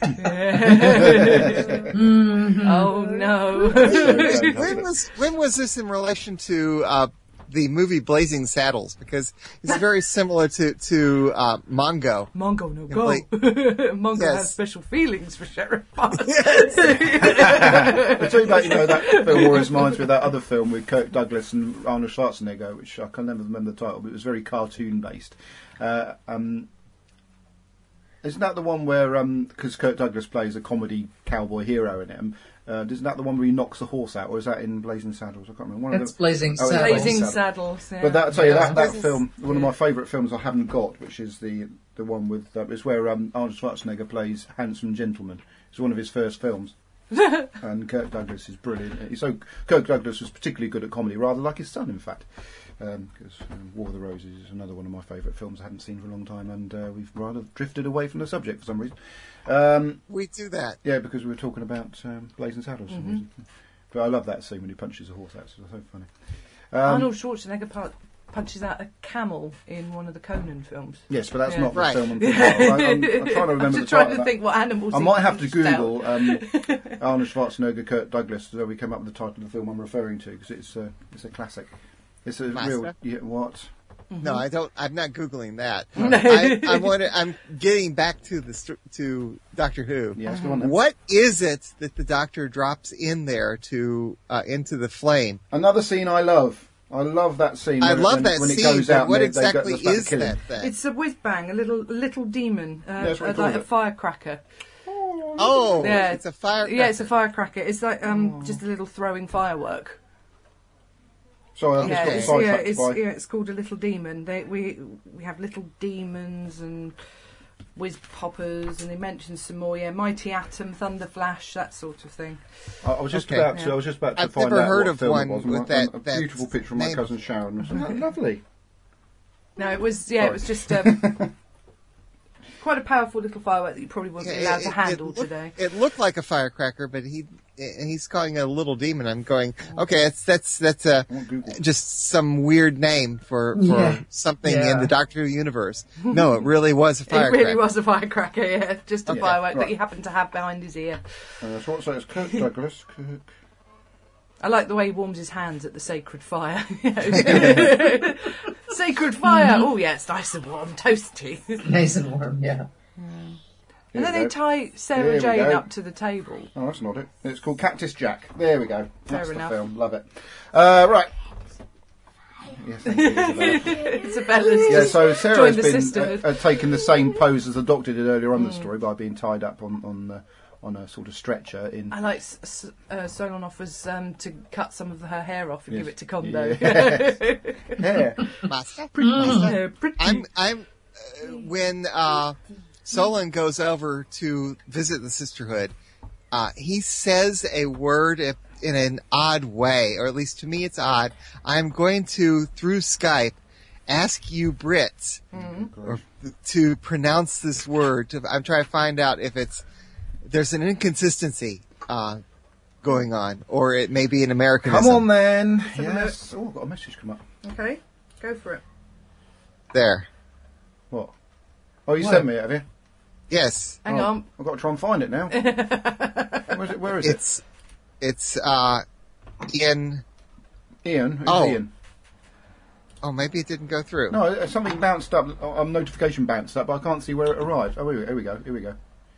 Oh no. when was when was this in relation to uh, the movie Blazing Saddles? Because it's very similar to to uh, Mongo. Mongo no go. Like- Mongo Yes. has special feelings for Sheriff Bart. I tell you about, you know, that film always reminds me of that other film with Kirk Douglas and Arnold Schwarzenegger, which I can never remember the title, but it was very cartoon based. Uh, um, isn't that the one where, because Kirk Douglas plays a comedy cowboy hero in it, um, uh, isn't that the one where he knocks the horse out, or is that in Blazing Saddles? I can't remember. One of That's them- Blazing Oh, it's Saddles. Blazing Saddles. Saddles. Yeah. But that, I tell you, that, that Yeah. film, one of my favourite films I haven't got, which is the the one with, uh, is where um, Arnold Schwarzenegger plays Handsome Gentleman. It's one of his first films. And Kirk Douglas is brilliant. He's so Kirk Douglas was particularly good at comedy, rather like his son, in fact. Because um, um, War of the Roses is another one of my favourite films I haven't seen for a long time, and uh, we've rather drifted away from the subject for some reason. Um, We do that. yeah, because we were talking about um, Blazing Saddles for some reason. But I love that scene when he punches a horse out. It's so funny. Um, Arnold Schwarzenegger part, punches out a camel in one of the Conan films. Yes, but that's Yeah. not the Right. film I'm thinking of. I, I'm, I'm trying to remember I'm the just trying title to of think what animals. that. I he might have to punched out. Google um, Arnold Schwarzenegger, Kirk Douglas, so we came up with the title of the film I'm referring to, because it's, uh, it's a classic. It's a Master? real... Yeah, what? No, I don't. I'm not googling that. I, I want to. I'm getting back to the st- to Doctor Who. Yes, go on then. What is it that the Doctor drops in there to uh, into the flame? Another scene I love. I love that scene. I when, love when, that when it scene. goes But out what and they, they go- exactly they're supposed is to kill him. that thing? It's a whiz bang, a little little demon, uh, That's what uh, he calls like a it. firecracker. Oh, Yeah. it's a fire. Yeah, it's a firecracker. It's like Oh. um, just a little throwing firework. Sorry, I'm Yeah, just it's, got yeah, sidetracked it's, by... yeah, it's called a little demon. They, we we have little demons and whiz poppers, and they mention some more. Yeah, Mighty Atom, Thunder Flash, that sort of thing. I, I was just Okay. about to. Yeah. I was just about to I've find never out heard what of film one it was. with and that- a that beautiful picture of my name. cousin Sharon. Isn't that lovely? No, it was yeah, it was just um, quite a powerful little firework that you probably wouldn't be Yeah, allowed it- to it handle looked- today. It looked like a firecracker, but he he's calling it a little demon. I'm going, okay, that's that's that's a I want Google. just some weird name for for Yeah. something Yeah. in the Doctor Who universe. No, it really was a It firecracker. really was a firecracker, yeah, just a Okay, firework right. that he happened to have behind his ear. Uh, so what's that? It's Kirk Douglas. Kirk. I like the way he warms his hands at the sacred fire. Sacred fire! Oh, yeah, it's nice and warm, toasty. Nice and warm, yeah. And then we they go. tie Here Sarah we Jane go. up to the table. Oh, that's not it. It's called Cactus Jack. There we go. That's Fair the enough. film. Love it. Uh, right. Yes, thank you, Isabella. Isabella's Yeah, just so Sarah joined has the been sisterhood. uh, uh, taking the same pose as the Doctor did earlier on in the story by being tied up on on uh, on a sort of stretcher in. I like S- S- uh, Solon offers um, to cut some of her hair off and Yes. give it to Kondo. Yeah. Master? Yeah, pretty. I'm I'm uh, when uh, Solon goes over to visit the sisterhood. Uh, he says a word if- in an odd way, or at least to me it's odd. I'm going to, through Skype, ask you Brits or, to pronounce this word. To, I'm trying to find out if it's there's an inconsistency uh, going on, or it may be an Americanism. Come on then. have a Yes. Oh, I've got a message come up. Okay, go for it. There. What? Oh, you What? sent me it, have you? Yes, Hang Oh, on. I've got to try and find it now. Where's it? Where is it's it's uh, in. it? Ian. Who's Oh. Ian? Oh, maybe it didn't go through. No, uh, something bounced up. A um, notification bounced up, but I can't see where it arrived. Oh, here we, here we go. Here we go.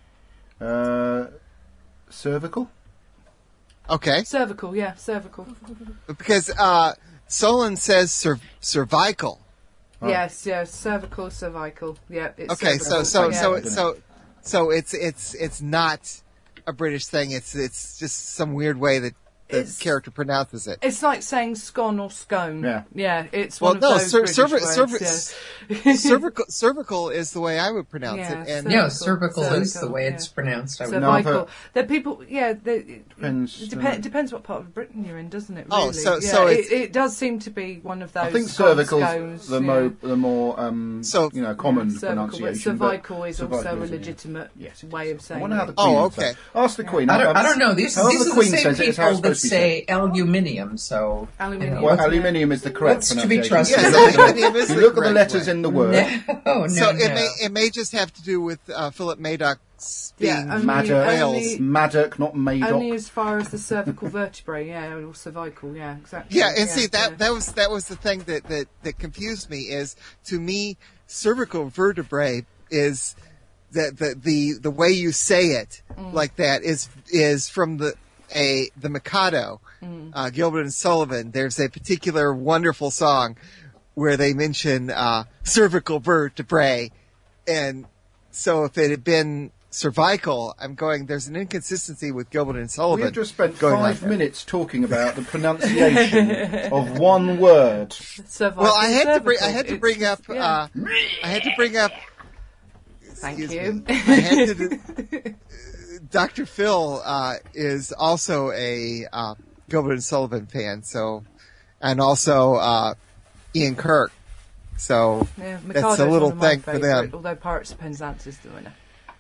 Uh, cervical. Okay, Cervical, yeah, cervical. because uh, Solon says cer- cervical. Oh. Yes, yes, cervical, cervical. Yeah, it's Okay, so cervical. so yeah. so so so it's it's it's not a British thing. It's it's just some weird way that the It's- character pronounces it. It's like saying scone or scone. Yeah. yeah. It's Well, one of no, those cer- British cervi- words. cervi- yeah. cervical cervical is the way I would pronounce Yeah, it. And Yeah, Cervical, cervical is the cervical, way yeah. it's pronounced. I would No, I've Cervical. heard- There people, yeah. They, it Depends, It, doesn't depe- it? depends what part of Britain you're in, doesn't it? Oh, Really? so- yeah, so it, it's- it does seem to be one of those. I think scone cervical's scones, the yeah. mo the more um, So- you know common Cervical, but pronunciation. but cervical is also cervical a isn't it? legitimate Yes, it way is. of I saying wonder how it. the Queen Oh, would say. okay. Ask the Queen. I don't, I'm- I don't know. These, however these the are Queen the same says it, it's how it's people that supposed to be said. say aluminium, so... Aluminium. you Well, Yeah. aluminium is the correct What's to be pronunciation. trusted? Yes, aluminium is You the look at the correct letters way. in the word. No, no, So no. it may it may just have to do with uh, Philip Maddox being Yeah, only- Maddox. only- Maddock, not Madoc. Only as far as the cervical vertebrae, yeah, or cervical, yeah, exactly. Yeah, and see that yeah. that was that was the thing that, that, that confused me is to me cervical vertebrae is the the the, the way you say it Mm. like that is is from the a the Mikado, Mm. uh, Gilbert and Sullivan. There's a particular wonderful song where they mention uh, cervical vertebrae, and so if it had been cervical, I'm going. There's an inconsistency with Gilbert and Sullivan. We have just spent going on five there. minutes talking about the pronunciation of one word. Cervical, Well, I had to bring. I cervical, had to it's bring up. just- yeah. Uh, I had to bring up. Thank excuse you. me. I had to. do- Doctor Phil uh, is also a uh, Gilbert and Sullivan fan, so, and also uh, Ian Kirk. So Yeah, that's Mikado's a little one of my thing for favourite, them. Although Pirates of Penzance is the winner.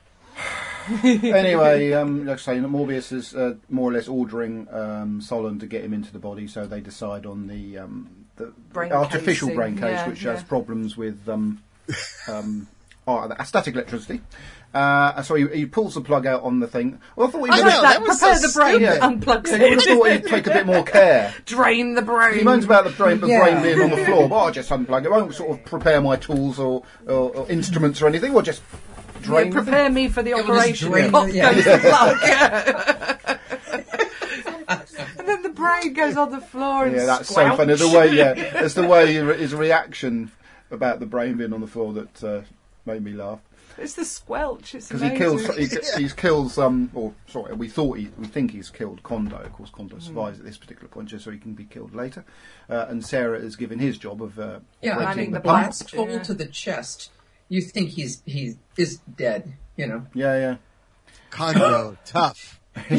Anyway, um, like I say, Morbius is uh, more or less ordering um, Solon to get him into the body, so they decide on the um, the Brain artificial casing, brain case, yeah, which yeah. has problems with um, um, oh, static electricity. Uh, so he, he pulls the plug out on the thing. Well, I thought he I would like know, that. that was Prepare so the brain, stupid. unplugs Yeah, you would have thought it. he'd take a bit more care. Drain the brain. He moans about the brain, the Yeah. brain being on the floor. Well, I'll just unplug it. I won't sort of prepare my tools or, or, or instruments or anything. We'll just drain Yeah, prepare me for the It will just operation. drain Pop the- yeah. goes the plug. Yeah. And then the brain goes on the floor and Yeah, that's squelch. so funny. The way, yeah, it's the way he- his reaction about the brain being on the floor that uh, made me laugh. It's the squelch. It's Because he amazing. kills, he, he kills, um, or sorry, we thought he, we think he's killed Kondo. Of course, Kondo survives at this particular point, just so he can be killed later. Uh, and Sarah is given his job of uh, Yeah, renting Manning the the pump. plant. blast hole Yeah. to the chest. You think he's he is dead, you know. Yeah, yeah. Congo, tough.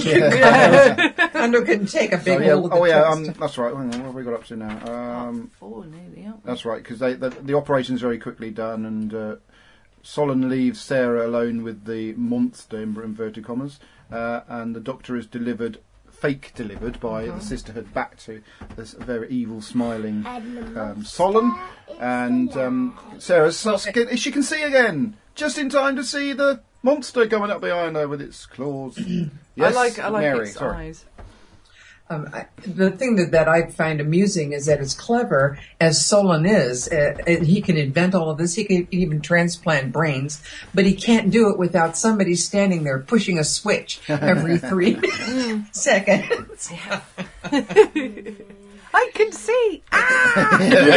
Kondo can take a So, big yeah, hole of the oh yeah, chest. um, that's right. Hang on, what have we got up to now? Um, Four nearly, aren't we? That's right, because they the, the operation's very quickly done, and uh, Solon leaves Sarah alone with the monster in inverted commas, uh, and the Doctor is delivered, fake delivered by the Sisterhood back to this very evil, smiling um, Solon, and um, Sarah's so scared she can see again, just in time to see the monster coming up behind her with its claws. Yes, I like I like Mary, its sorry. eyes. Um, I, the thing that, that I find amusing is that as clever as Solon is, uh, and he can invent all of this, he can even transplant brains, but he can't do it without somebody standing there pushing a switch every three seconds. I can see. Ah!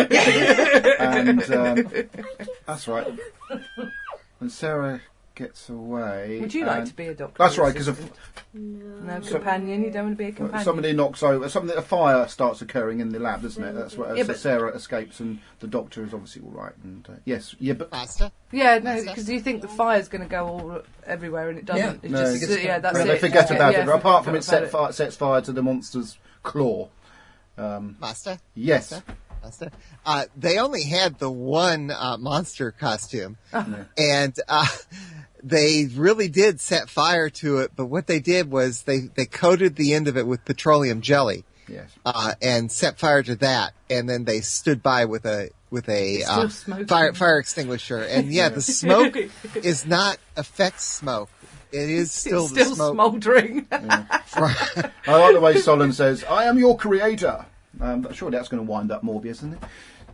And um, that's right. And Sarah gets away. Would you like and- to be a doctor? That's or right, because assistant? No companion. You don't want to be a companion. somebody knocks over. Something, a fire starts occurring in the lab, doesn't it? That's what. Yeah, so but- Sarah escapes, and the Doctor is obviously all right. And uh, yes, yeah, but Master? Yeah, no, because you think the fire's going to go all everywhere, and it doesn't. Yeah. It No, just, it gets- yeah, that's yeah, it. they forget Yeah, about yeah, it. Apart from forget it, set about fire, sets fire to the monster's claw. Um, Master? yes, Master? Master? Uh, they only had the one uh, monster costume, and uh, they really did set fire to it, but what they did was they, they coated the end of it with petroleum jelly. yes. Uh, and set fire to that, and then they stood by with a with a It's still uh, smoking. fire fire extinguisher. And yeah, the smoke is not effects smoke; it is still it's the still smoke. smouldering. I like the way Solon says, "I am your creator." Um, but surely that's going to wind up Morbius, isn't it?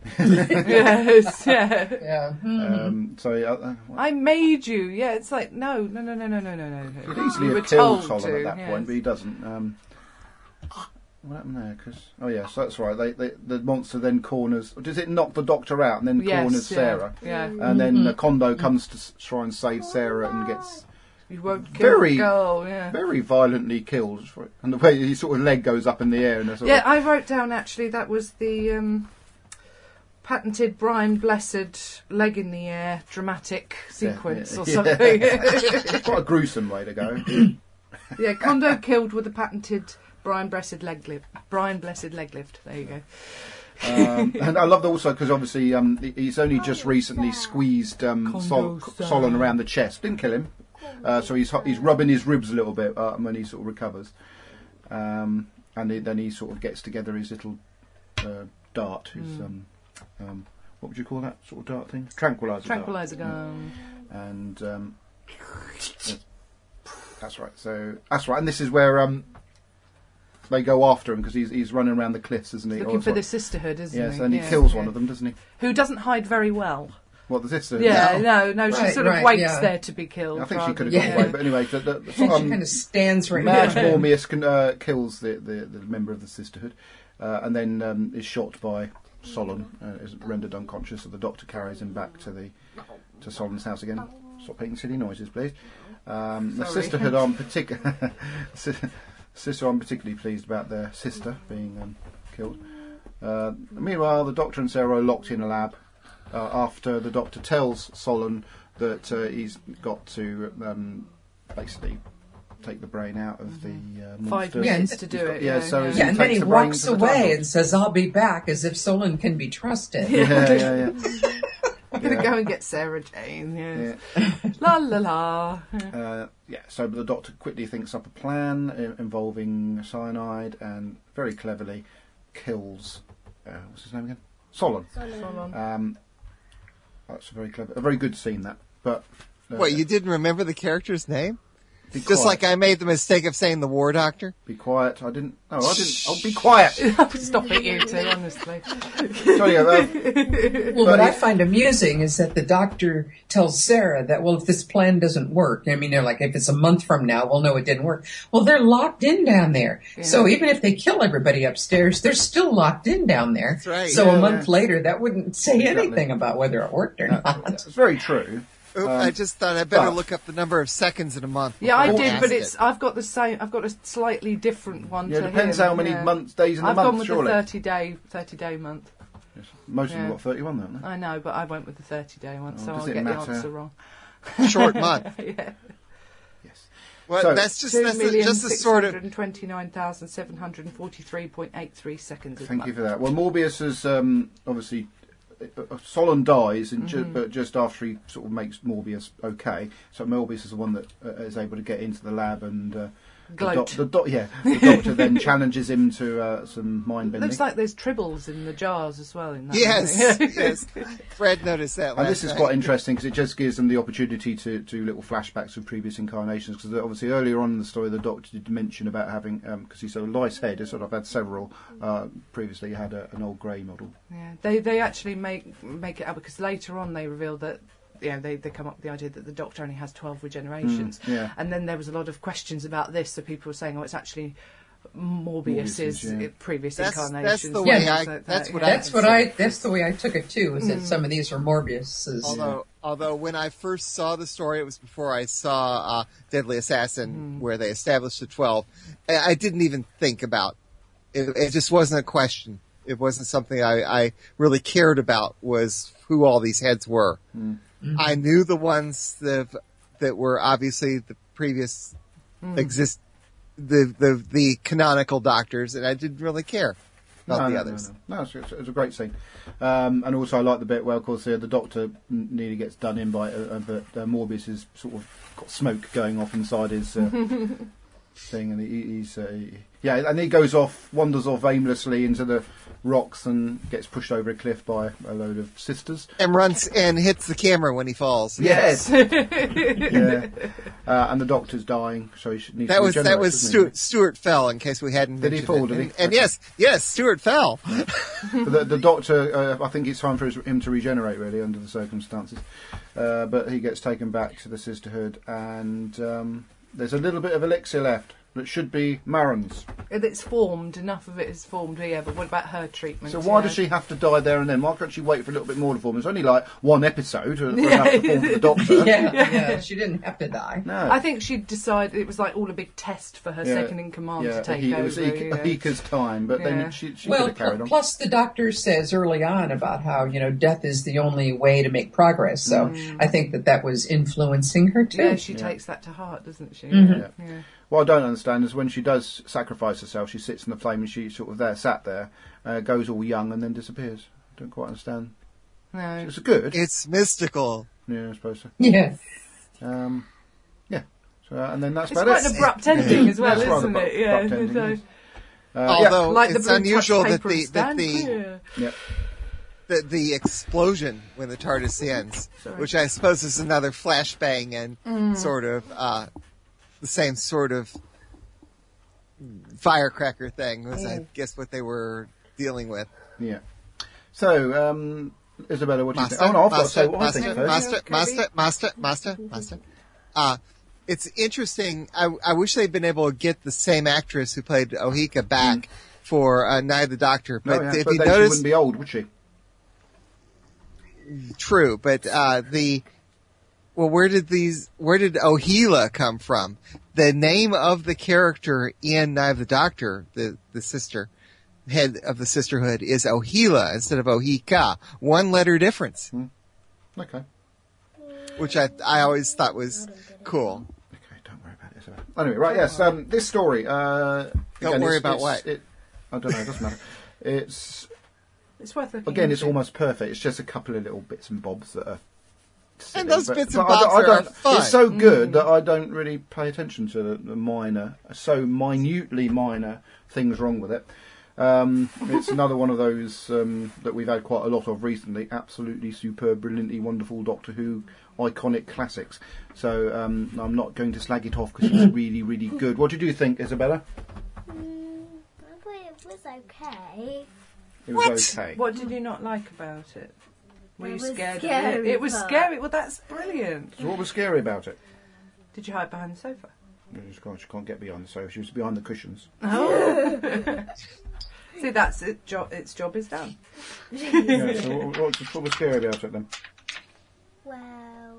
Yes, yeah. Yeah. Um, so yeah, uh, I made you. Yeah, it's like no, no, no, no, no, no, no, no. he could easily You were have killed told Solon to, at that yes. point, but he doesn't. Um, what happened there? 'Cause oh yes, that's right. They, they, the monster then corners. Does it knock the Doctor out and then Yes, corners yeah, Sarah? yeah. And then uh, Kondo comes to s- try and save Sarah and gets You won't kill Very- the girl. Yeah. very violently killed. And the way his sort of leg goes up in the air and there's sort Yeah, of, I wrote down actually that was the um, patented Brian Blessed leg in the air dramatic sequence yeah. or something. it's quite a gruesome way to go. Yeah, Kondo killed with a patented Brian Blessed leg lift. Brian Blessed leg lift. There you go. Um, and I love also because obviously um, he- he's only just recently squeezed um, Sol- Kondo-san. Solon around the chest. Didn't kill him, uh, so he's he's rubbing his ribs a little bit uh, when he sort of recovers, um, and he, then he sort of gets together his little uh, dart. His Mm. um, um, what would you call that sort of dart thing? Tranquilizer. dart. Tranquilizer gun. And um, that's right. So that's right, and this is where um, they go after him because he's he's running around the cliffs, isn't he? Looking Or for sorry. the sisterhood, isn't Yes, he? and he Yeah, kills yeah. one of them, doesn't he? Who doesn't hide very well. What the sister? Yeah, no, no, she Right, sort of right, waits yeah. there to be killed. I think she rather could have than- got Yeah. away, but anyway, the, the, She um, kind of stands right Marge there. Morbius can, uh, kills the, the, the member of the sisterhood, uh, and then um, is shot by Solon, uh, is rendered unconscious. So the Doctor carries him back to the to Solon's house again. Stop making silly noises, please. Um, the Sorry. sisterhood aren't particular. Sister aren't particularly pleased about their sister being um, killed. Uh, meanwhile, the Doctor and Sarah are locked in a lab uh, after the Doctor tells Solon that uh, he's got to um, basically take the brain out of the uh, Five monster. minutes to He's do got- it. yeah, Yeah, so yeah. as Yeah, and then takes he the brain walks to the away tunnel. and says, "I'll be back," as if Solon can be trusted. Yeah, yeah, yeah. I'm going to Yeah. go and get Sarah Jane. Yes. Yeah. La la la. Uh, yeah, so the Doctor quickly thinks up a plan i- involving cyanide and very cleverly kills uh, what's his name again? Solon. Solon. Um, that's a very clever, a very good scene that. But uh, What, you didn't remember the character's name? be Just quiet. like I made the mistake of saying the War Doctor? Be quiet. I didn't. No, I didn't. Oh, be quiet. Stop it, you two, honestly. Sorry, uh, Well, what I find amusing is that the doctor tells Sarah that, well, if this plan doesn't work, I mean, they're like, if it's a month from now, we'll know it didn't work. Well, they're locked in down there. Yeah. So even if they kill everybody upstairs, they're still locked in down there. That's right. So Yeah, a month yeah. later, that wouldn't say Exactly. anything about whether it worked or not. It's very true. Oop, Um, I just thought I better but- look up the number of seconds in a month. Yeah, I before did, asked but it. it's I've got the same. I've got a slightly different one. Yeah, it to depends him, how many yeah. months, days in I've the gone month, with surely. the thirty day, thirty day month. Yes. Most of them Yeah. got thirty-one, don't they? I know, but I went with the thirty day one, Oh, so does I'll it get matter? the answer wrong. Short month. yeah. Yes. Well, So- that's just Two that's a, million just a six sort of. hundred twenty-nine thousand seven hundred forty-three point eight three seconds. of Thank month. you for that. Well, Morbius has um, obviously. Uh, Solon dies, in ju- Mhm. but just after he sort of makes Morbius okay. So Morbius is the one that uh, is able to get into the lab and uh, the, Gloat. doc- the doc- yeah, the doctor then challenges him to uh, some mind bending. Looks like there's tribbles in the jars as well. In that Yes, one. yes. Fred noticed that. And last this is night. quite interesting because it just gives them the opportunity to do little flashbacks of previous incarnations. Because obviously earlier on in the story, the Doctor did mention about having, because he's a lice head. It's sort of had several. Uh, previously, he had a, an old grey model. Yeah, they they actually make make it out because later on they reveal that. You know, they, they come up with the idea that the Doctor only has twelve regenerations. Mm, yeah. And then there was a lot of questions about this, so people were saying, oh, it's actually Morbius's Morbius's, yeah. previous That's- that's incarnations. the way Things I- like that's that, what yeah. I- That's what I. That's the way I took it too. Was that some of these were Morbius's? Although, although when I first saw the story, it was before I saw uh, Deadly Assassin, where they established the twelve. I, I didn't even think about it. It just wasn't a question. It wasn't something I, I really cared about. Was who all these heads were. I knew the ones that that were obviously the previous exist, the the the canonical Doctors, and I didn't really care about no, the no, others. No, no. no it's, it's, it's a great scene. Um, and also, I like the bit where, of course, uh, the Doctor n- nearly gets done in by, uh, uh, but uh, Morbius has sort of got smoke going off inside his uh, thing, and he, he's uh, he, yeah, and he goes off, wanders off aimlessly into the rocks, and gets pushed over a cliff by a load of sisters. And runs and hits the camera when he falls. Yes. yeah. Uh, and the Doctor's dying, so he should need That to was that regenerate, was doesn't Stuart, Stuart Fell. In case we hadn't Did he mentioned fall, it. did he? And, and Okay. yes, yes, Stuart Fell. But the, the Doctor, uh, I think it's time for his, him to regenerate, really, under the circumstances. Uh, but he gets taken back to the Sisterhood, and um, there's a little bit of elixir left that should be Maron's. It's formed, enough of it is formed here, but what about her treatment? So why you does know? she have to die there and then? Why can't she wait for a little bit more to form? It's only like one episode for enough to form for the Doctor. yeah, yeah. She didn't have to die. No. I think she decided it was like all a big test for her Yeah. second in command yeah, to take he, over. it was Ika, yeah. Ika's time, but Yeah. then she, she Well, could have carried pl- on. plus the doctor says early on about how, you know, death is the only way to make progress. So Mm. I think that that was influencing her too. Yeah, she Yeah. takes that to heart, doesn't she? Mhm. Yeah. Yeah. What I don't understand is when she does sacrifice herself, she sits in the flame and she sort of there, sat there, uh, goes all young and then disappears. I don't quite understand. No. It's good. It's mystical. Yeah, I suppose so. Yeah. Um, yeah. So, uh, and then that's It's about quite it. an abrupt ending as well, That's rather isn't abrupt- it? Yeah. abrupt ending, So, yes. Uh, yeah. Although like the it's blue unusual touch that paper the and that stamp. the, Yeah. Yeah. the the explosion when the TARDIS ends, Sorry. which I suppose is another flashbang and Mm. sort of uh, the same sort of firecracker thing was, I Mm. guess, what they were dealing with. Yeah. So, um, Isabella, what do you Master, think? Oh, no, I've got to master, say what master, I think first. master, Okay. master, master, master, master. Uh, it's interesting. I, I wish they'd been able to get the same actress who played Ohika back for uh, Night of the Doctor. No, But yeah, if but you then she notice, wouldn't be old, would she? true. But uh, the well, where did these? Where did Ohila come from? The name of the character in Night of the Doctor, the the sister head of the sisterhood, is Ohila instead of Ohika. One letter difference, Okay. which I I always thought was cool. Okay, don't worry about it, Isabella. Anyway, right, yes, um, this story. Uh, Don't again, worry it's- about it's- what? It, I don't know, it doesn't matter. It's, It's worth looking again, it's into. almost perfect. It's just a couple of little bits and bobs that are silly, And those but- bits but and I don't- bobs I are don't- fun. It's so good Mm. that I don't really pay attention to the, the minor, so minutely minor things wrong with it. Um, it's another one of those um, that we've had quite a lot of recently. Absolutely superb, brilliantly wonderful Doctor Who iconic classics. So um, I'm not going to slag it off because it's really, really good. What did you think, Isabella? Mm, I thought it was okay. It was What? okay. What did you not like about it? Were It you was scared of it? scary It was part. scary. Well, that's brilliant. So what was scary about it? Did you hide behind the sofa? You just can't, she can't get behind the sofa. She was behind the cushions. Oh. See, that's it. Job, its job is done. Yeah, so what, what, what was scary about it then? Well,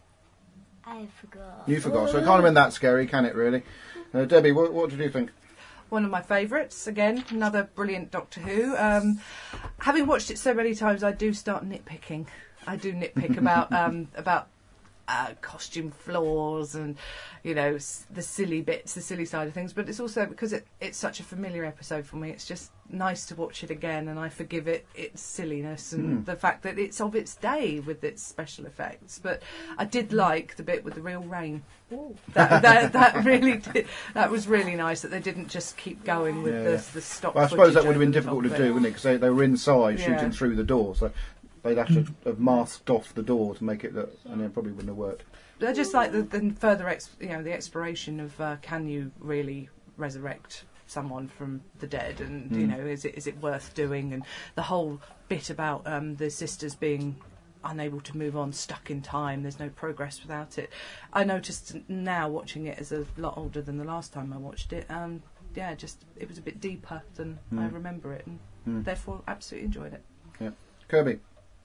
I forgot. You forgot. So it can't have been that scary, can it really? Uh, Debbie, what, what did you think? One of my favourites. Again, another brilliant Doctor Who. Um, having watched it so many times, I do start nitpicking. I do nitpick about um, about uh, costume flaws and, you know, s- the silly bits, the silly side of things. But it's also because it, it's such a familiar episode for me. It's just nice to watch it again, and I forgive it its silliness and Mm. the fact that it's of its day with its special effects. But I did like the bit with the real rain. That, that that really did, that was really nice that they didn't just keep going with Yeah, the yeah. the stock. Well, I suppose that footage would have been over the difficult top to of it. do, wouldn't it? Because they, they were inside Yeah. shooting through the door, so they'd have to have masked off the door to make it look, and it probably wouldn't have worked. I just like the, the further, ex, you know, the exploration of uh, can you really resurrect someone from the dead, and you Mm. know, is it is it worth doing, and the whole bit about um, the sisters being unable to move on, stuck in time. There's no progress without it. I noticed now watching it as a lot older than the last time I watched it. Um, yeah, just it was a bit deeper than I Mm. remember it, and Mm. therefore absolutely enjoyed it. Kirby.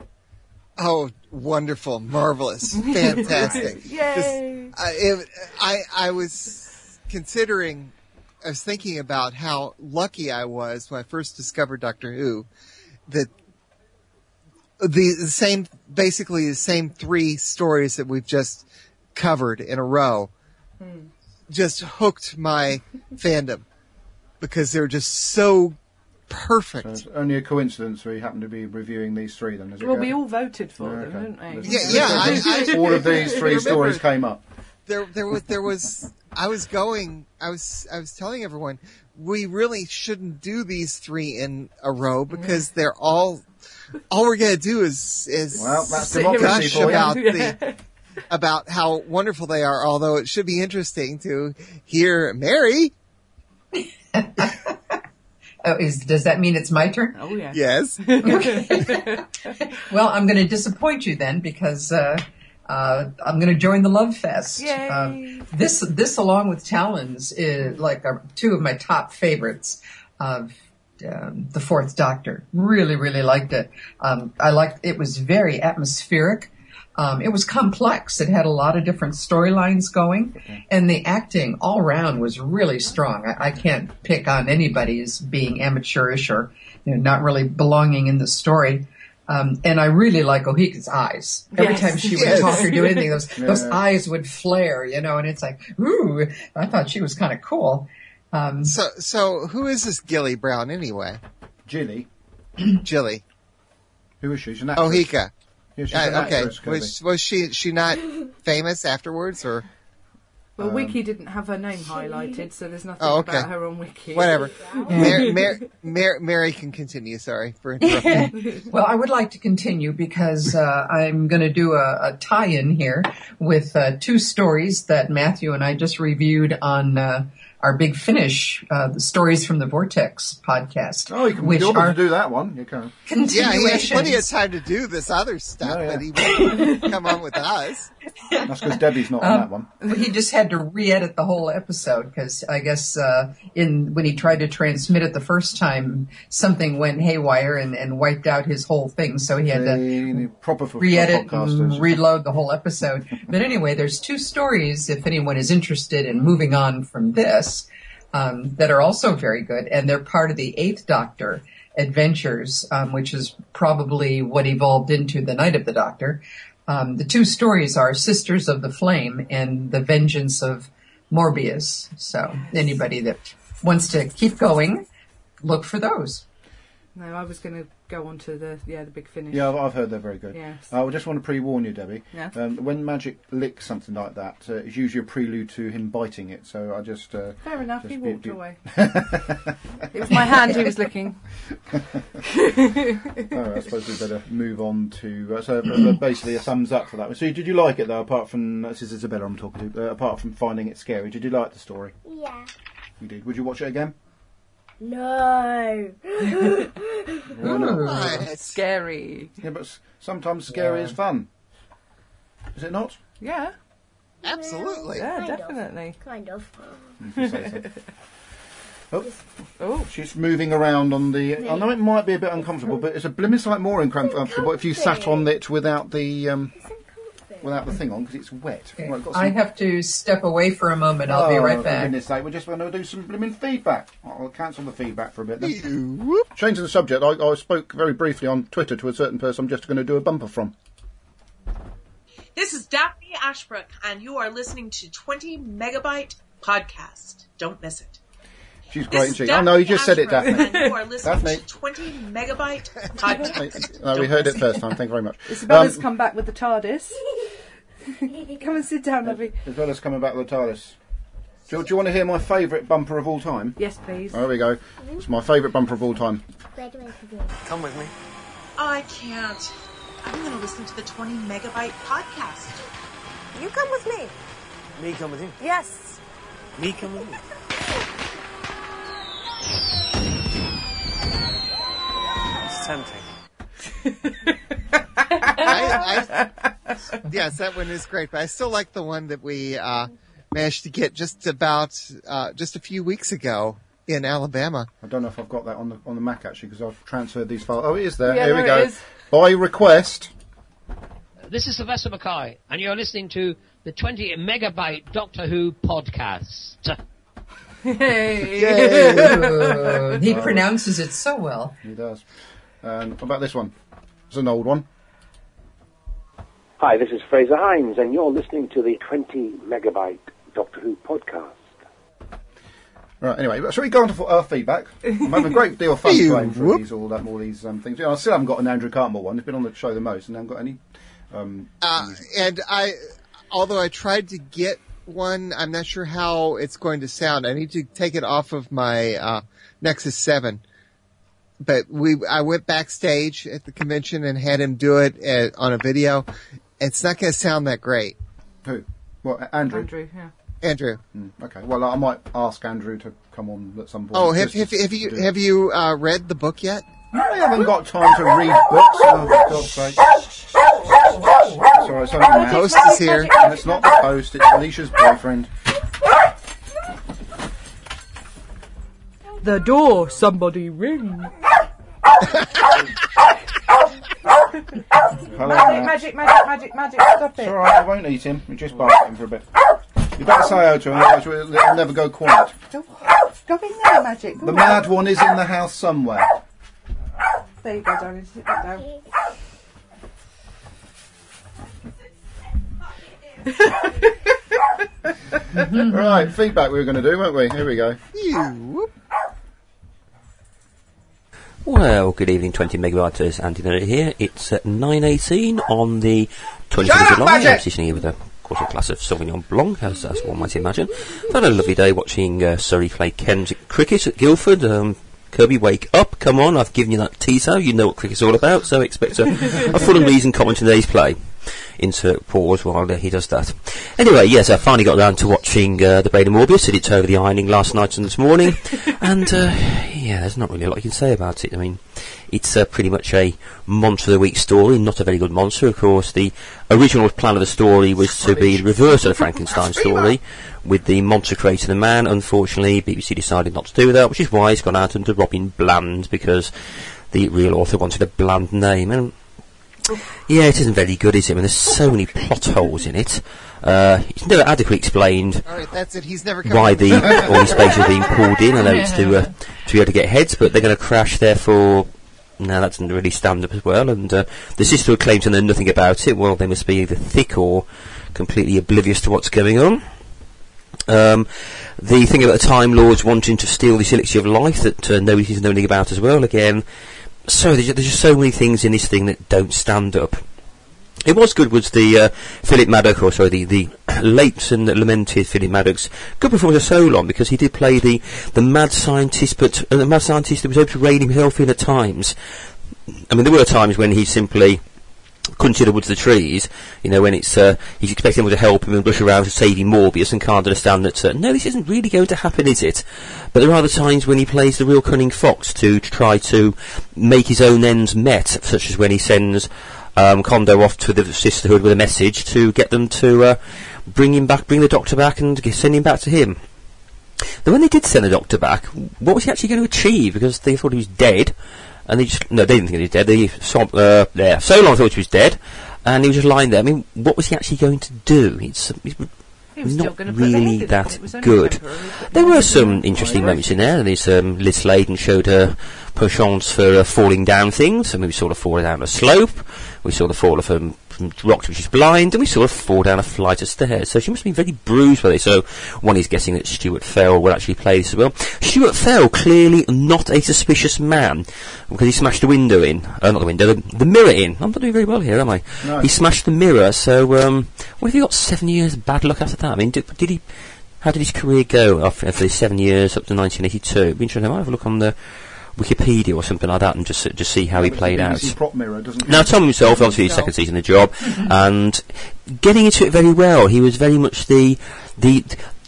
Oh, wonderful, marvelous, fantastic. Yay! I, it, I I was considering, I was thinking about how lucky I was when I first discovered Doctor Who, that the, the same, basically the same three stories that we've just covered in a row, Hmm. just hooked my fandom because they're just so perfect. So it's only a coincidence we happen to be reviewing these three then, is it? Well, Kirby? we all voted for Okay. them, didn't we? Yeah, yeah, I- I- all of these three Remember- stories came up. there there was there was I was going I was I was telling everyone we really shouldn't do these three in a row because they're all all we're gonna do is is Well, that's Sit here and democracy gush for you. about Yeah. the about how wonderful they are, although it should be interesting to hear Mary. Oh, is, does that mean it's my turn? Oh yeah. Yes. Well, I'm going to disappoint you then because uh, uh, I'm going to join the Love Fest. Yay. Um, this, this along with Talons, is like are two of my top favorites of um, the Fourth Doctor. Really, really liked it. Um, I liked it was very atmospheric. Um, it was complex. It had a lot of different storylines going, and the acting all around was really strong. I, I can't pick on anybody as being amateurish or you know, not really belonging in the story. Um, and I really like Ohika's eyes. Every Yes. time she would Yes. talk or do anything, those Yeah. those eyes would flare, you know. And it's like, ooh, I thought she was kind of cool. Um, So so who is this Gilly Brown anyway? Ginny. Jilly. Who is she? She's an actress. Ohika. Yeah, she's an Uh, okay. actress, Kirby. Was was she she not famous afterwards or Well, Um, Wiki didn't have her name highlighted, so there's nothing Oh, okay. about her on Wiki. whatever? Mary, Mary, Mary, Mary can continue. Sorry for interrupting. Well, I would like to continue because uh, I'm going to do a, a tie-in here with uh, two stories that Matthew and I just reviewed on uh, our Big Finish, uh, the Stories from the Vortex podcast. Oh, you can which be able are to do that one. You can. Yeah, he has plenty of continuations. time to do this other stuff, Oh, yeah. but he won't come on with us. That's because Debbie's not on that one. He just had to re-edit the whole episode because I guess uh, in when he tried to transmit it the first time, something went haywire and, and wiped out his whole thing. So he had to The proper for re-edit podcasters. and reload the whole episode. But anyway, there's two stories, if anyone is interested in moving on from this, um, that are also very good, and they're part of the Eighth Doctor adventures, um, which is probably what evolved into the Night of the Doctor. Um, the two stories are Sisters of the Flame and The Vengeance of Morbius. So anybody that wants to keep going, look for those. No, I was going to go on to the yeah the big finish. Yeah, I've, I've heard they're very good. Yes. I just want to pre-warn you, Debbie. Yeah. Um, when Magic licks something like that, uh, it's usually a prelude to him biting it. So I just. Uh, Fair enough. just He be- walked be- away. It was my hand he was licking. Oh, I suppose we better move on to. Uh, so uh, basically, a thumbs up for that. So did you like it though? Apart from this is Isabella I'm talking to. Uh, apart from finding it scary, did you like the story? Yeah. You did. Would you watch it again? No. Why not? Right. Scary. Yeah, but s- sometimes scary Yeah. is fun. Is it not? Yeah. Absolutely. Yeah, Kind of. definitely. Kind of. If you say so. Oh. She's moving around on the. I know it might be a bit uncomfortable, but it's a blimmin' sight more uncomfortable if you sat on it without the um, It's uncomfortable. without the thing on because it's wet. Okay. Right, got I some- have to step away for a moment. I'll be Oh, right for back. goodness sake, we're just going to do some blimmin' feedback. I'll cancel the feedback for a bit then. Whoop. Changing the subject, I, I spoke very briefly on Twitter to a certain person I'm just going to do a bumper from. This is Daphne Ashbrook, and you are listening to twenty Megabyte Podcast. Don't miss it. She's This great, is isn't she? Oh no, you just said it, Ashbrook, Daphne. And you are listening Daphne. to twenty Megabyte Podcast. No, we heard it first time. Thank you very much. Isabella's Um, come back with the TARDIS. Come and sit down, lovey. As well as coming back with the TARDIS. Do, you- do you want to hear my favourite bumper of all time? Yes, please. Oh, there we go. It's my favourite bumper of all time. Where do I begin? Come with me. I can't. I'm going to listen to the twenty Megabyte Podcast. You come with me. Me come with you. Yes. Me come with you. It's tempting. I, I, yes, that one is great, but I still like the one that we uh, managed to get just about uh, just a few weeks ago in Alabama. I don't know if I've got that on the on the Mac actually because I've transferred these files. Oh, it is there. Yeah, Here we there go. it is. By request. This is Sylvester Mackay, and you're listening to the twenty Megabyte Doctor Who podcast. Hey. Uh, he pronounces it so well. He does. And what about this one? It's an old one. Hi, this is Fraser Hines, and you're listening to the twenty Megabyte Doctor Who podcast. Right. Anyway, shall we go on to our feedback? I'm having a great deal of fun You playing through whoop. these all that all these um, things. You know, I still haven't got an Andrew Cartmore one. He's been on the show the most, and I haven't got any. Um, Uh, and I, although I tried to get one, I'm not sure how it's going to sound. I need to take it off of my uh, Nexus seven. But we, I went backstage at the convention and had him do it uh on a video. It's not going to sound that great, who? What? Andrew. Andrew, yeah. Andrew. Mm, okay. Well, I might ask Andrew to come on at some point. Oh, have, just have, to have you do- have you uh, read the book yet? I haven't got time to read books. Oh, for God's sake. Sorry, it's only Matt. Post is here. And it's not the post, it's Alicia's boyfriend. The door. Somebody ring. Hello, Matt. Magic, magic, magic, magic, magic. Stop It's it. alright, I won't eat him. We just bark at him for a bit. You better say hello to him, otherwise we'll, it'll never go quiet. Go, go in there, magic. Go The on. mad one is in the house somewhere. There you go, darling. Sit back down. Right, feedback we were going to do, weren't we? Here we go. You. Well, good evening, twenty megabytes. Andy Bennett here. It's at nine eighteen on the twentieth of July. I'm sitting here with a quarter glass of Sauvignon Blanc, as, as one might imagine. I've had a lovely day watching uh, Surrey play Kent cricket at Guildford. Um, Kirby, wake up, come on, I've given you that teaser, you know what cricket's all about, so expect a, a full and reasoned comment on today's play. Insert pause while uh, he does that. Anyway, yes, I finally got round to watching uh, the Blade of Morbius. Did it over the ironing last night and this morning. And, uh, yeah, there's not really a lot you can say about it. I mean, it's uh, pretty much a Monster of the Week story, not a very good monster. Of course, the original plan of the story was to be the reverse of the Frankenstein story, with the monster creating the man. Unfortunately, B B C decided not to do that, which is why it's gone out under Robin Bland, because the real author wanted a bland name. And yeah, it isn't very good, is it? I mean, there's so many plot holes in it. Uh, it's never adequately explained All right, that's it. He's never coming. why the all these spaces are being pulled in. I know it's to uh, to be able to get heads, but they're going to crash. Therefore, no, that doesn't really stand up as well. And uh, the sister who claims to know nothing about it, well, they must be either thick or completely oblivious to what's going on. Um, the thing about the Time Lords wanting to steal this elixir of life that uh, nobody seems to know anything about as well. Again, so there's, there's just so many things in this thing that don't stand up. It was good, was the uh, Philip Maddox, or sorry, the, the late and lamented Philip Maddox. Good performance of Solon, because he did play the, the mad scientist, but uh, the mad scientist that was able to rein himself in at times. I mean, there were times when he simply couldn't see the woods of the trees, you know, when it's uh, he's expecting them to help him and rush around to save him Morbius and can't understand that, uh, no, this isn't really going to happen, is it? But there are other times when he plays the real cunning fox to, to try to make his own ends met, such as when he sends Um, Kondo off to the Sisterhood with a message to get them to uh, bring him back, bring the Doctor back, and g- send him back to him. Then when they did send the Doctor back, what was he actually going to achieve? Because they thought he was dead, and they just no, they didn't think he was dead. They saw, uh, there, Solon thought he was dead, and he was just lying there. I mean, what was he actually going to do? It's, it's He was not still gonna put the really head in, that it was only good. temporary, but There the were head some in. interesting moments in there, and this um, Liz Sladen showed her penchant for uh, falling down things. I mean, we saw her fall down a slope, we saw the fall of um, from rocks which is blind, and we saw her fall down a flight of stairs. So she must have been very bruised by this. So one is guessing that Stuart Fell will actually play this as well. Stuart Fell, clearly not a suspicious man, because he smashed the window in, uh, not the window, the, the mirror in. I'm not doing very well here, am I? No. He smashed the mirror, so um, what if he got seven years bad luck after that? I mean, did, did he... How did his career go after for the seven years up to nineteen eighty-two? It'd be interesting. I might have a look on the Wikipedia or something like that and just just see how No, he but played the out. B B C prop mirror doesn't Now, Tom himself, obviously, his second season of the job, and getting into it very well. He was very much the the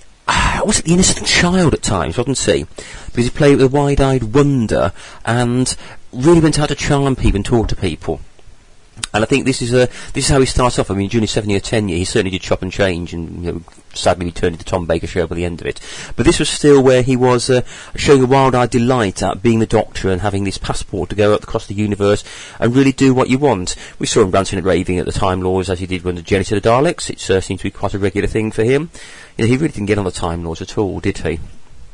uh, was it the innocent child at times, wasn't he? Because he played with a wide-eyed wonder and really went out to charm people and talk to people. And I think this is a this is how he starts off. I mean, during his seven-year tenure, he certainly did chop and change, and you know, sadly, he turned into Tom Baker show by the end of it. But this was still where he was uh, showing a wild-eyed delight at being the Doctor and having this passport to go across the universe and really do what you want. We saw him ranting and raving at the Time Lords as he did when the Journey to the Daleks. It uh, seemed to be quite a regular thing for him. You know, he really didn't get on the Time Lords at all, did he?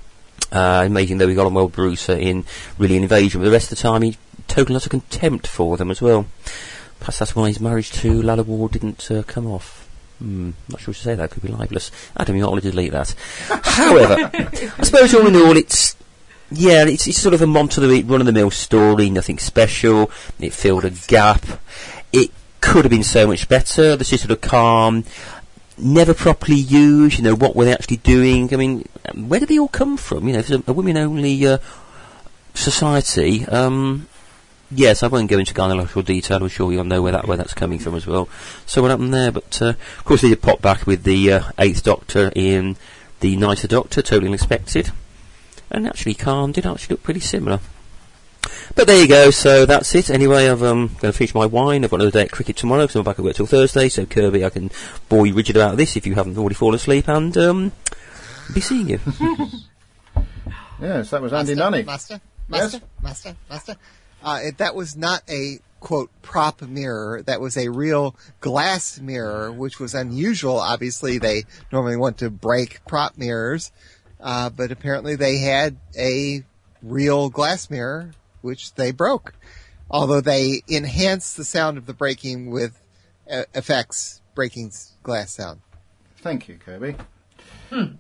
Uh, amazing though, he got on well with Bruce uh, in really an Invasion, but the rest of the time he total utter contempt for them as well. Perhaps that's why his marriage to Lalla Ward didn't uh, come off. Hmm, not sure what to say, that could be libelous. Adam, you might want to delete that. However, I suppose all in all, it's, yeah, it's, it's sort of a Monty run-of-the-mill story, nothing special. It filled a gap. It could have been so much better. The sort of calm, never properly used, you know, what were they actually doing? I mean, where did they all come from? You know, if it's a, a women-only uh, society, um... Yes, I won't go into gynaecological detail. I'm sure you'll know where that where that's coming from as well. So what happened there? But uh, of course, they did pop back with the uh, Eighth Doctor in the Night of Doctor, totally unexpected, and actually, Khan did actually look pretty similar. But there you go. So that's it. Anyway, I've um, going to finish my wine. I've got another day at cricket tomorrow because I'm back at work till Thursday. So Kirby, I can bore you rigid about this if you haven't already fallen asleep, and um, be seeing you. Yes, that was Andy Master, Nunny. Master, Master, Yes? Master, Master. Uh, it, that was not a, quote, prop mirror. That was a real glass mirror, which was unusual. Obviously, they normally want to break prop mirrors. Uh, but apparently they had a real glass mirror, which they broke. Although they enhanced the sound of the breaking with uh, effects, breaking s- glass sound. Thank you, Kirby. Hmm.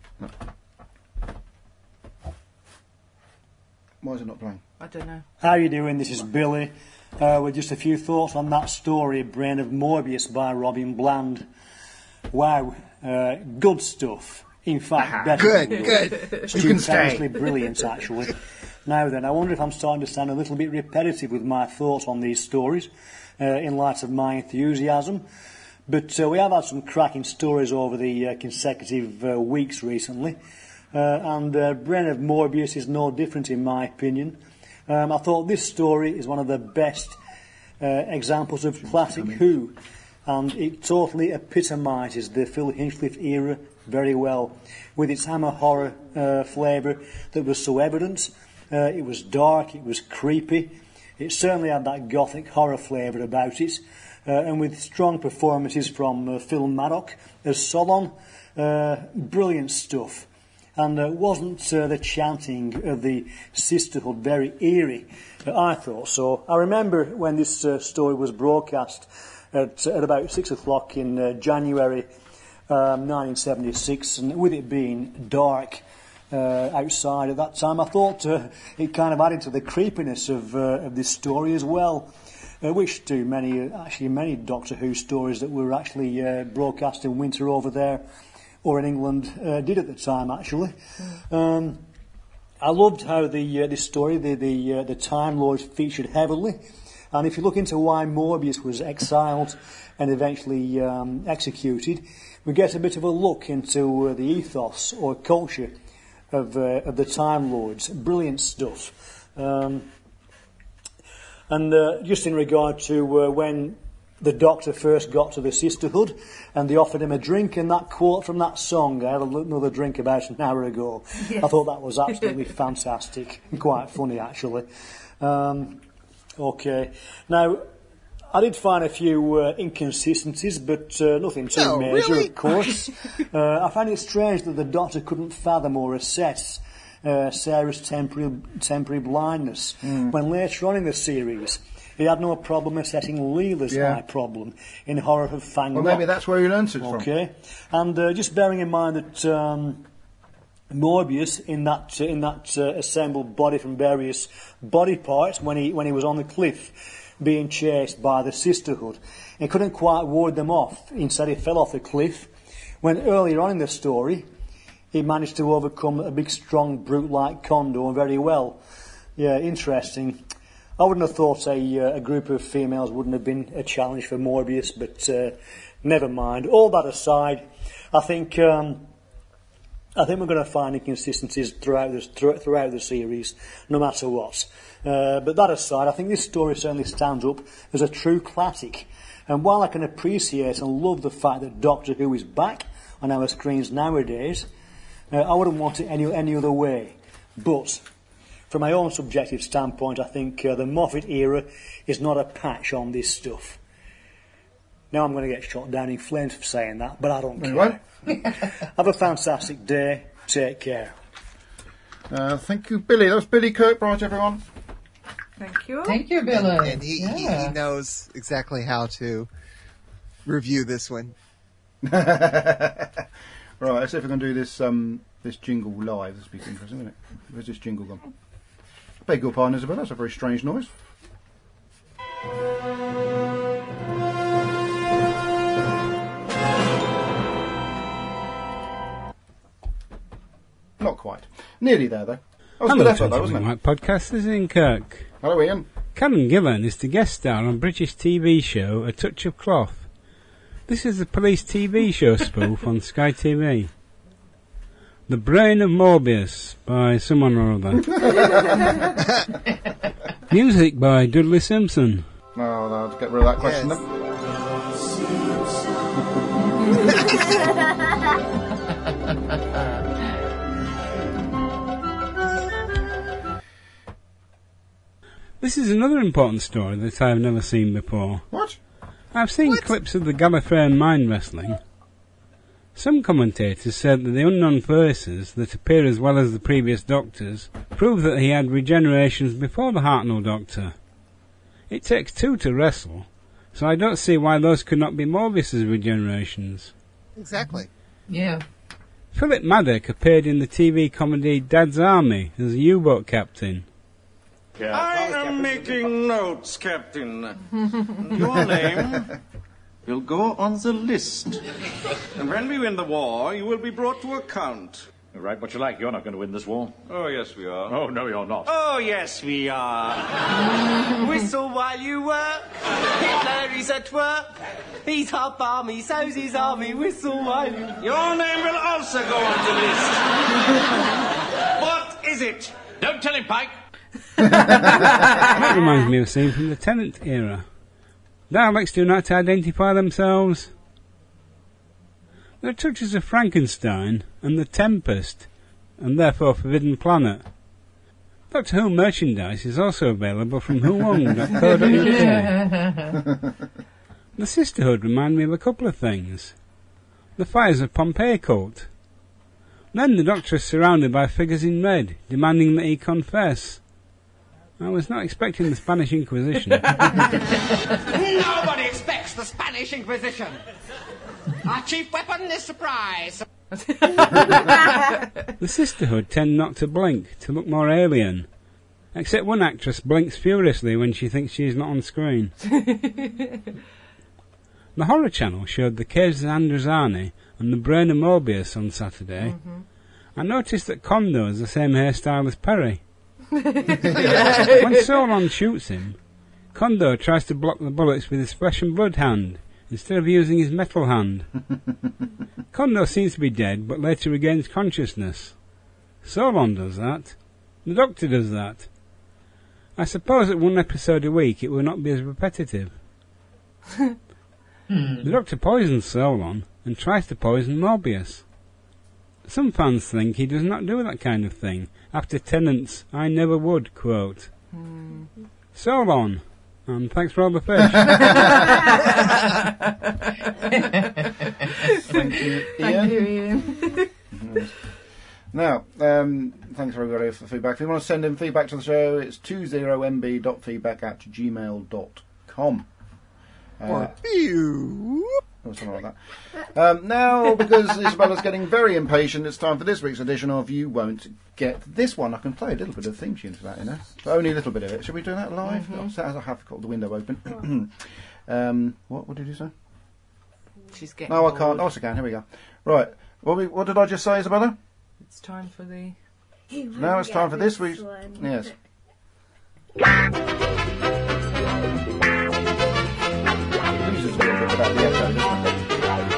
Why is it not playing? I don't know. How are you doing? This is Billy uh, with just a few thoughts on that story, Brain of Morbius by Robin Bland. Wow, uh, good stuff. In fact, better Good, than good. You can stay. Stupendously brilliant, actually. Now then, I wonder if I'm starting to sound a little bit repetitive with my thoughts on these stories, uh, in light of my enthusiasm. But uh, we have had some cracking stories over the uh, consecutive uh, weeks recently. Uh, and uh, Brain of Morbius is no different in my opinion. Um, I thought this story is one of the best uh, examples of classic Who, and it totally epitomises the Phil Hinchcliffe era very well, with its hammer horror uh, flavour that was so evident. Uh, it was dark, it was creepy, it certainly had that gothic horror flavour about it, uh, and with strong performances from uh, Phil Maddox as Solon, uh, brilliant stuff. And uh, wasn't uh, the chanting of the sisterhood very eerie? Uh, I thought so. I remember when this uh, story was broadcast at, at about six o'clock in uh, January um, nineteen seventy-six, and with it being dark uh, outside at that time. I thought uh, it kind of added to the creepiness of, uh, of this story as well, uh, which do many, actually many Doctor Who stories that were actually uh, broadcast in winter over there or in England uh, did at the time, actually. Mm. Um, I loved how the uh, this story, the the, uh, the Time Lord, featured heavily. And if you look into why Morbius was exiled and eventually um, executed, we get a bit of a look into uh, the ethos or culture of uh, of the Time Lords. Brilliant stuff. Um, and uh, just in regard to uh, when the Doctor first got to the Sisterhood and they offered him a drink, and that quote from that song, I had another drink about an hour ago. Yes. I thought that was absolutely fantastic and quite funny, actually. Um, okay. Now, I did find a few uh, inconsistencies, but uh, nothing too no, major, really? of course. uh, I find it strange that the Doctor couldn't fathom or assess uh, Sarah's temporary, temporary blindness mm. when later on in the series he had no problem assessing Leela's yeah. eye problem in Horror of Fang Well, Rock. maybe that's where he learnt it okay. from. Okay, and uh, just bearing in mind that um, Morbius, in that uh, in that uh, assembled body from various body parts, when he when he was on the cliff being chased by the Sisterhood, he couldn't quite ward them off. Instead, he fell off the cliff. When earlier on in the story, he managed to overcome a big, strong, brute-like Condor very well. Yeah, interesting. I wouldn't have thought a, uh, a group of females wouldn't have been a challenge for Morbius, but uh, never mind. All that aside, I think um, I think we're going to find inconsistencies throughout the, throughout the series, no matter what. Uh, but that aside, I think this story certainly stands up as a true classic. And while I can appreciate and love the fact that Doctor Who is back on our screens nowadays, uh, I wouldn't want it any, any other way. But from my own subjective standpoint, I think uh, the Moffat era is not a patch on this stuff. Now I'm going to get shot down in flames for saying that, but I don't care. Have a fantastic day. Take care. Uh, thank you, Billy. That was Billy Kirkbright, everyone. Thank you. Thank you, Billy. And he, yeah. he, he knows exactly how to review this one. Right, let's see if we can do this um, this jingle live. This will be interesting, isn't it? Where's this jingle gone? Beg your pardon, Isabel. That's a very strange noise. Not quite. Nearly there, though. That was Hello, good effort, though, wasn't it? White Podcast. This is Ian Kirk. Hello, Ian. Callum Gillan is the guest star on British T V show A Touch of Cloth. This is a police T V show spoof on Sky T V. The Brain of Morbius by someone or other. Music by Dudley Simpson. Oh, I'll get rid of that question Yes. then. This is another important story that I have never seen before. What? I've seen What? clips of the Gallifreyan mind wrestling. Some commentators said that the unknown faces that appear as well as the previous Doctors prove that he had regenerations before the Hartnell Doctor. It takes two to wrestle, so I don't see why those could not be Morbius's regenerations. Exactly. Yeah. Philip Maddock appeared in the T V comedy Dad's Army as a U-boat captain. I am making notes, Captain. Your name will go on the list. And when we win the war, you will be brought to account. You write what you like. You're not going to win this war. Oh, yes, we are. Oh, no, you're not. Oh, yes, we are. Whistle while you work. Hitler is at work. He's up army, so's his army. Whistle while you... Your name will also go on the list. What is it? Don't tell him, Pike. That reminds me of a scene from the Tennant era. Daleks do not identify themselves. There are touches of Frankenstein and The Tempest, and therefore Forbidden Planet. Doctor Who merchandise is also available from whowong dot co dot U K. The Sisterhood remind me of a couple of things. The fires of Pompeii cult. Then the Doctor is surrounded by figures in red, demanding that he confess. I was not expecting the Spanish Inquisition. Nobody expects the Spanish Inquisition. Our chief weapon is surprise. The sisterhood tend not to blink, to look more alien. Except one actress blinks furiously when she thinks she is not on screen. The Horror Channel showed The Caves of Androzani and The Brain of Mobius on Saturday. Mm-hmm. I noticed that Kondo has the same hairstyle as Perry. When Sauron shoots him, Kondo tries to block the bullets with his flesh and blood hand instead of using his metal hand. Kondo seems to be dead, but later regains consciousness. Sauron does that. The Doctor does that. I suppose at one episode a week it will not be as repetitive. The Doctor poisons Sauron and tries to poison Mobius. Some fans think he does not do that kind of thing, after Tennant's I never would quote. Hmm. Sauron, and thanks for all the fish. Thank you, Ian. Thank you, Ian. Yes. Now, um, thanks everybody for feedback. If you want to send in feedback to the show, it's two zero m b dot feedback at gmail dot com. Or pew. Or something like that. Um, now, because Isabella's getting very impatient, it's time for this week's edition of You Won't Get This One. I can play a little bit of theme tune to that, you know. But only a little bit of it. Should we do that live? Mm-hmm. Oh, so I have got the window open. um, what, what did you say? She's getting No, I bored. can't. Oh, I can. Here we go. Right. What, we, what did I just say, Isabella? It's time for the... Now it's time for this week's... Yes. Loses a little bit without the echo, doesn't it?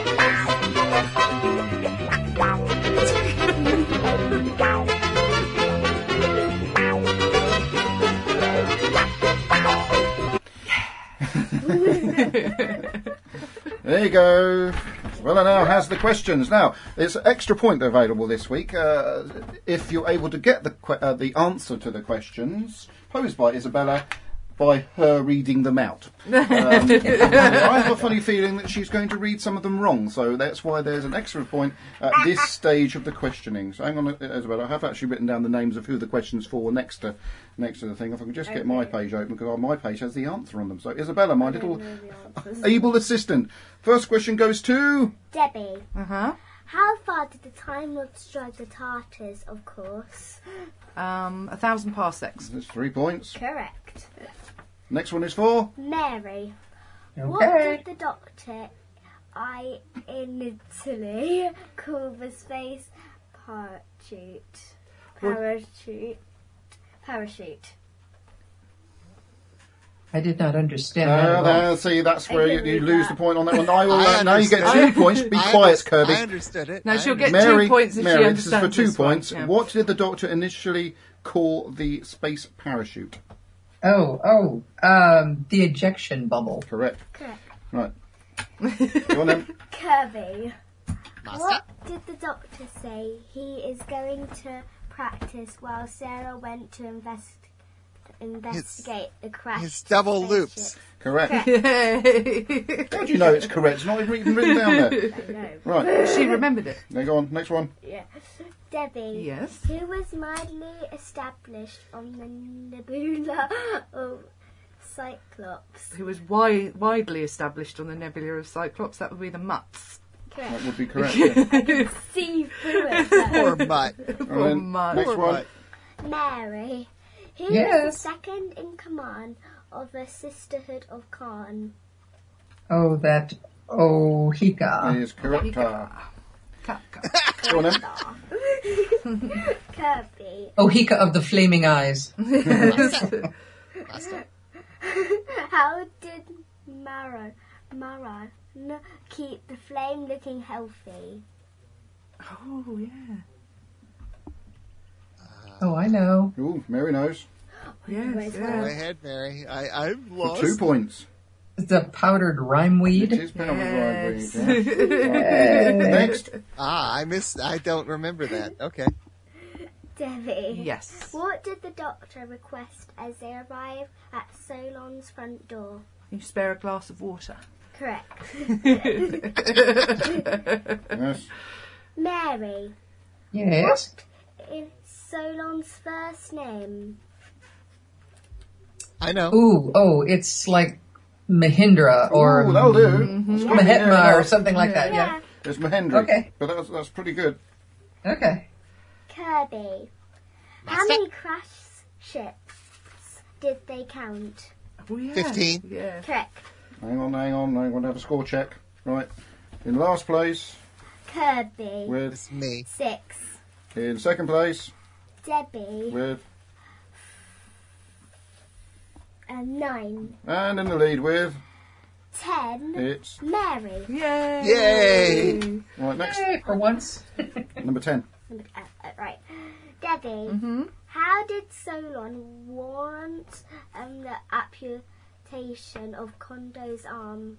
There you go. Well, now has the questions. Now, there's an extra point available this week uh, if you're able to get the que- uh, the answer to the questions posed by Isabella by her reading them out. Um, I have a funny feeling that she's going to read some of them wrong, so that's why there's an extra point at this stage of the questioning. So hang on, Isabella, I have actually written down the names of who the questions for next to next to the thing. If I can just get my page open, because my page has the answer on them. So Isabella, my little able assistant. First question goes to... Debbie. Uh-huh. How far did the Time Lords drive the Tartars, of course? Um, a thousand parsecs. There's three points. Correct. Next one is for... Mary. Okay. What did the Doctor I in Italy call the space parachute? Parachute. Parachute. I did not understand No, that at all. no, see, that's where you, you lose the point on that one. I will. I Uh, now you get understood two points. Be I quiet, underst- Kirby. I understood it. No, I she'll get Mary, two points if Mary, she this is for understands two this one. points. Yeah. What did the Doctor initially call the space parachute? Oh, oh, um, the ejection bubble. Correct. Correct. Right. Go on then. Kirby. Master? What did the Doctor say he is going to practice while Sarah went to invest, investigate the crash? His double loops. Correct. Correct. How do you know it's correct? It's not even written down there. I know. Right. She remembered it. Now go on. Next one. Yeah. Debbie. Yes. Who was mildly established on the nebula of Cyclops? Who was wi- widely established on the Nebula of Cyclops. That would be the Mutts. Correct. That would be correct. Yeah. I can see through it. Poor though. mutt. And Poor then Mutt. next Poor one. mutt. Mary. Who was Yes. the second in command of the Sisterhood of Khan? Oh, that Ohika. Is correct. Uh, Ka-ka. go on then. Kirby. Ohika of the flaming eyes. How did Maro, Maran keep the flame looking healthy? Oh, yeah. Oh, I know. Ooh, Mary knows. Yes, Go yeah. ahead, Mary. I, I'm For lost. two points. The powdered It rimeweed. is powdered Yes. ryeweed, yeah. Right. Next. Ah, I missed. I don't remember that. Okay. Debbie. Yes. What did the Doctor request as they arrive at Solon's front door? You spare a glass of water. Correct. Yes. Mary. Yes. What is Solon's first name? I know. Ooh, oh, it's like Mahindra or Ooh, that'll do. mm, It's got me there Mahatma now. or something like that. Yeah. It's Mahendra. Okay. But that's, that's pretty good. Okay. Kirby. How many crash ships did they count? Oh, yeah. Fifteen. Yeah. Correct. Hang on, hang on. I'm going to have a score check. Right. In last place, Kirby. with me. Six. In second place, Debbie. with. And nine. And in the lead with. Ten. It's. Mary. Yay! Yay! Right, next. Yay, for once. Number ten. Number- uh, uh, right. Debbie. Mm-hmm. How did Solon warrant um, the amputation of Kondo's arm?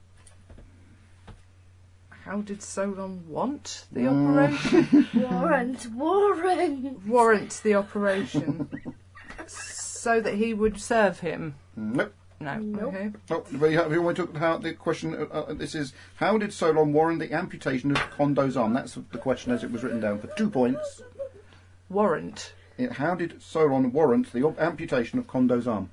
How did Solon want the Mm. operation? Warrant. Warrant. Warrant the operation. So that he would serve him? Nope. No. Nope. Okay. Oh, we have, we want to talk how the question. Uh, uh, this is how did Solon warrant the amputation of Kondo's arm? That's the question as it was written down for two points. Warrant. It, how did Solon warrant the amputation of Kondo's arm?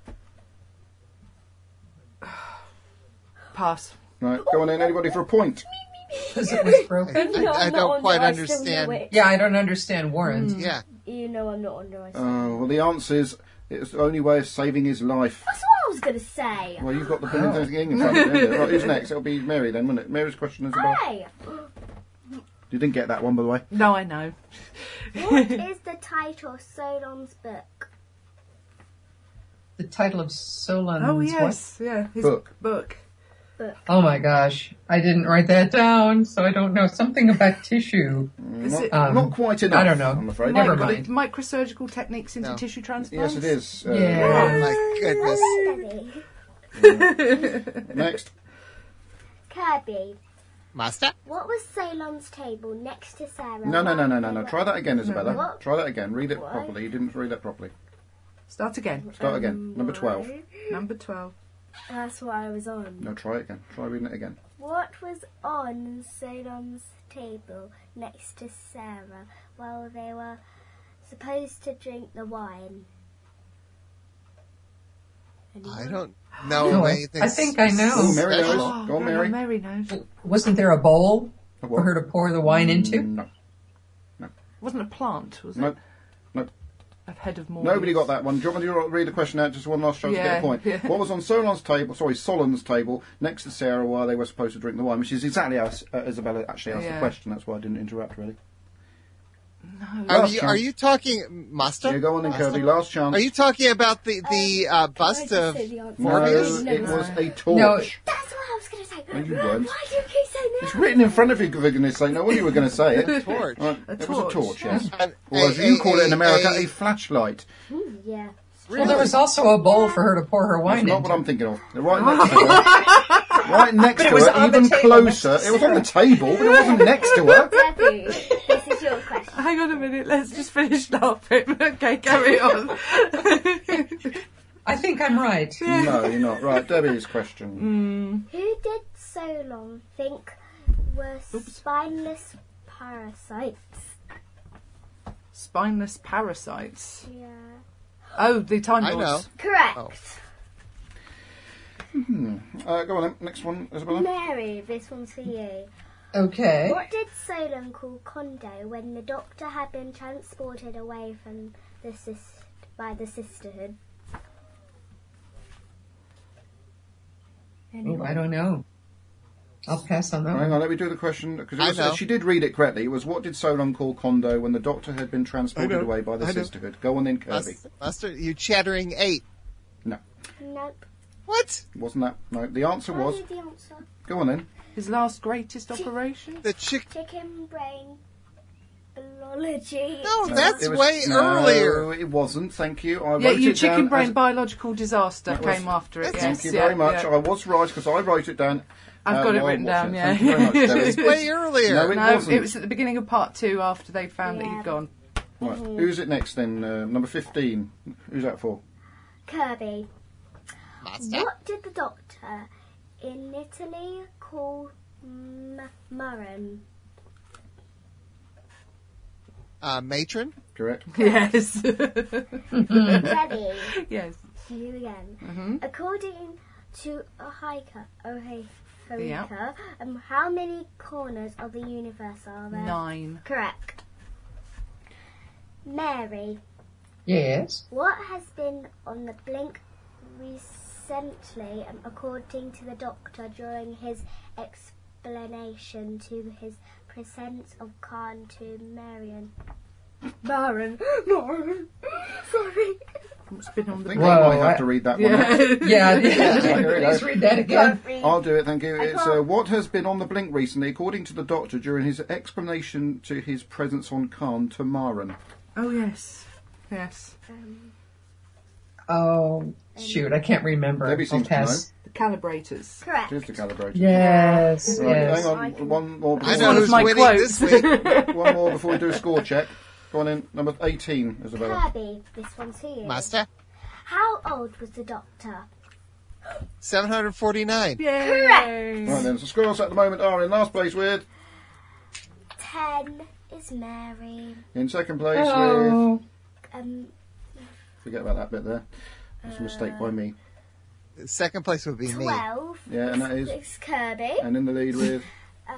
Pass. Right, go on then. Anybody for a point? Because it was broken? No, I I'm don't not quite under, I still understand. know it. Yeah, I don't understand warrant. Yeah. You know I'm not under. I still Uh, well, the answer is it's the only way of saving his life. That's what I was going to say. Well, you've got the thing in front of you. Right, who's next? It'll be Mary then, won't it? Mary's question is about. Hey! You didn't get that one, by the way. No, I know. What is the title of Solon's book? The title of Solon's Oh yes, yeah. His Book. Book. Book. what? Oh my gosh. I didn't write that down, so I don't know. Something about tissue. Is Not, it Um, not quite enough. I don't know. I'm afraid. Never Micro- mind. Microsurgical techniques into No. tissue transplants? Yes, it is. Uh, Yeah. Oh my goodness. Debbie. Next. Kirby. Master? What was Solon's table next to Sarah? No, no, no, no, no, no. Try that again, Isabella. What? Try that again. Read it What? properly. You didn't read that properly. Start again. Start again. Number twelve. Number twelve. That's what I was on. No, try it again. Try reading it again. What was on Solon's table next to Sarah while they were supposed to drink the wine? I don't know No, I- anything. I think I know. Oh, Mary special. knows. Go on, no, Mary. no, Mary knows. Wasn't there a bowl A for what? her to pour the wine into? No. It wasn't a plant, was it? Nope. Nope. A head of Morbius. Nobody got that one. Do you want me to read the question out just one last chance to get Yeah, a point? yeah. What was on Solon's table, sorry, Solon's table, next to Sarah while they were supposed to drink the wine, which is exactly how uh, Isabella actually asked Yeah. the question. That's why I didn't interrupt, really. No. Are Last you, chance. are you talking, Master? Yeah, go on then, Master? Kirby. Last chance. Are you talking about the, the uh, bust Can I of just say the answer? No, Morbius? it was a torch. No. That's what I was going to say. No, you weren't. Why do you keep saying that? It's written in front of you, for goodness sake. No wonder you were going to say it. Torch. Right, A it was a torch. torch, yes. An- Or as a- you a- call it in a- America, a- a flashlight. Mm, yeah. Well, there was also a bowl for her to pour her That's wine not into. what I'm thinking of. They're right next to her. Right next But it to was her, on the even table closer. next to It was on the Sarah. table, but it wasn't next to her. Debbie, this is your question. Hang on a minute, let's just finish laughing. Okay, carry on. I think I'm right. No, you're not. Right, Debbie's question. Who did Solon think were spineless parasites? Spineless parasites. Yeah. Oh, the Time I Lords. know. Correct. Oh. Hmm. Uh, go on then. Next one, Isabella. Mary, this one's for you. Okay. What did Solon call Kondo when the doctor had been transported away from the sis- by the sisterhood? Oh, I don't know. I'll pass on that Hang one. on, let me do the question because I know. she did read it correctly. It was what did Solon call Kondo when the doctor had been transported I know. away by the I know. sisterhood? Go on then, Kirby. Master, Master, you chattering eight. No, Nope. What? wasn't that? No, the answer I was. know the answer. Go on then. His last greatest operation? The chick. Chicken brain biology. No, Just- that's It was, way no, earlier. it wasn't. Thank you. I Yeah, wrote your it chicken down brain as- biological disaster That was- came after it. That's- Yes, Thank you yeah, very much. yeah. I was right because I wrote it down. I've Uh, got it while written watching down, it. yeah. Thank you very much, Debbie. It's way earlier. No, it No, wasn't. it was at the beginning of part two after they found that Yeah. he'd gone. Right. Who's it next then? Uh, number fifteen. Who's that for? Kirby. Master. What did the doctor in Italy call M- Murren? Uh, matron? Correct. Yes. Debbie. Yes. You again. Mhm. According to a hiker, oh hey, Farika. Yeah. Um, how many corners of the universe are there? Nine. Correct. Mary. Yes. What has been on the blink recently, um, according to the Doctor, during his explanation to his presence of Khan to Marion? Baron. Baron. Sorry. What's been on I the think Whoa, I might have I- to read that Yeah. one. Yeah, Here yeah. we go. Please read that again. I'll do it, thank you. I It's can't- uh, what has been on the blink recently, according to the Doctor, during his explanation to his presence on Khan to Maran. Oh, yes. Yes. Um, Oh, shoot, I can't remember. Debbie I'll seems to pass. The calibrators. correct. Here's the calibrator. Yes, Right, yes. hang on, one more. I Before know one of who's my winning quotes. this week. one more before we do a score check. Go on in, number eighteen, Isabella. Kirby, this one's for you. Master, How old was the Doctor? seven hundred forty-nine. Yay! Right then, so scores at the moment are in last place with, Ten is Mary. in second place with, Oh, Um, forget about that bit there. That's a mistake by me. Second place would be me. twelve. Yeah, and that is, It's Kirby. and in the lead with, Um,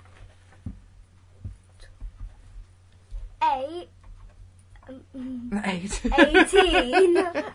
eight. Um, Eight. eighteen.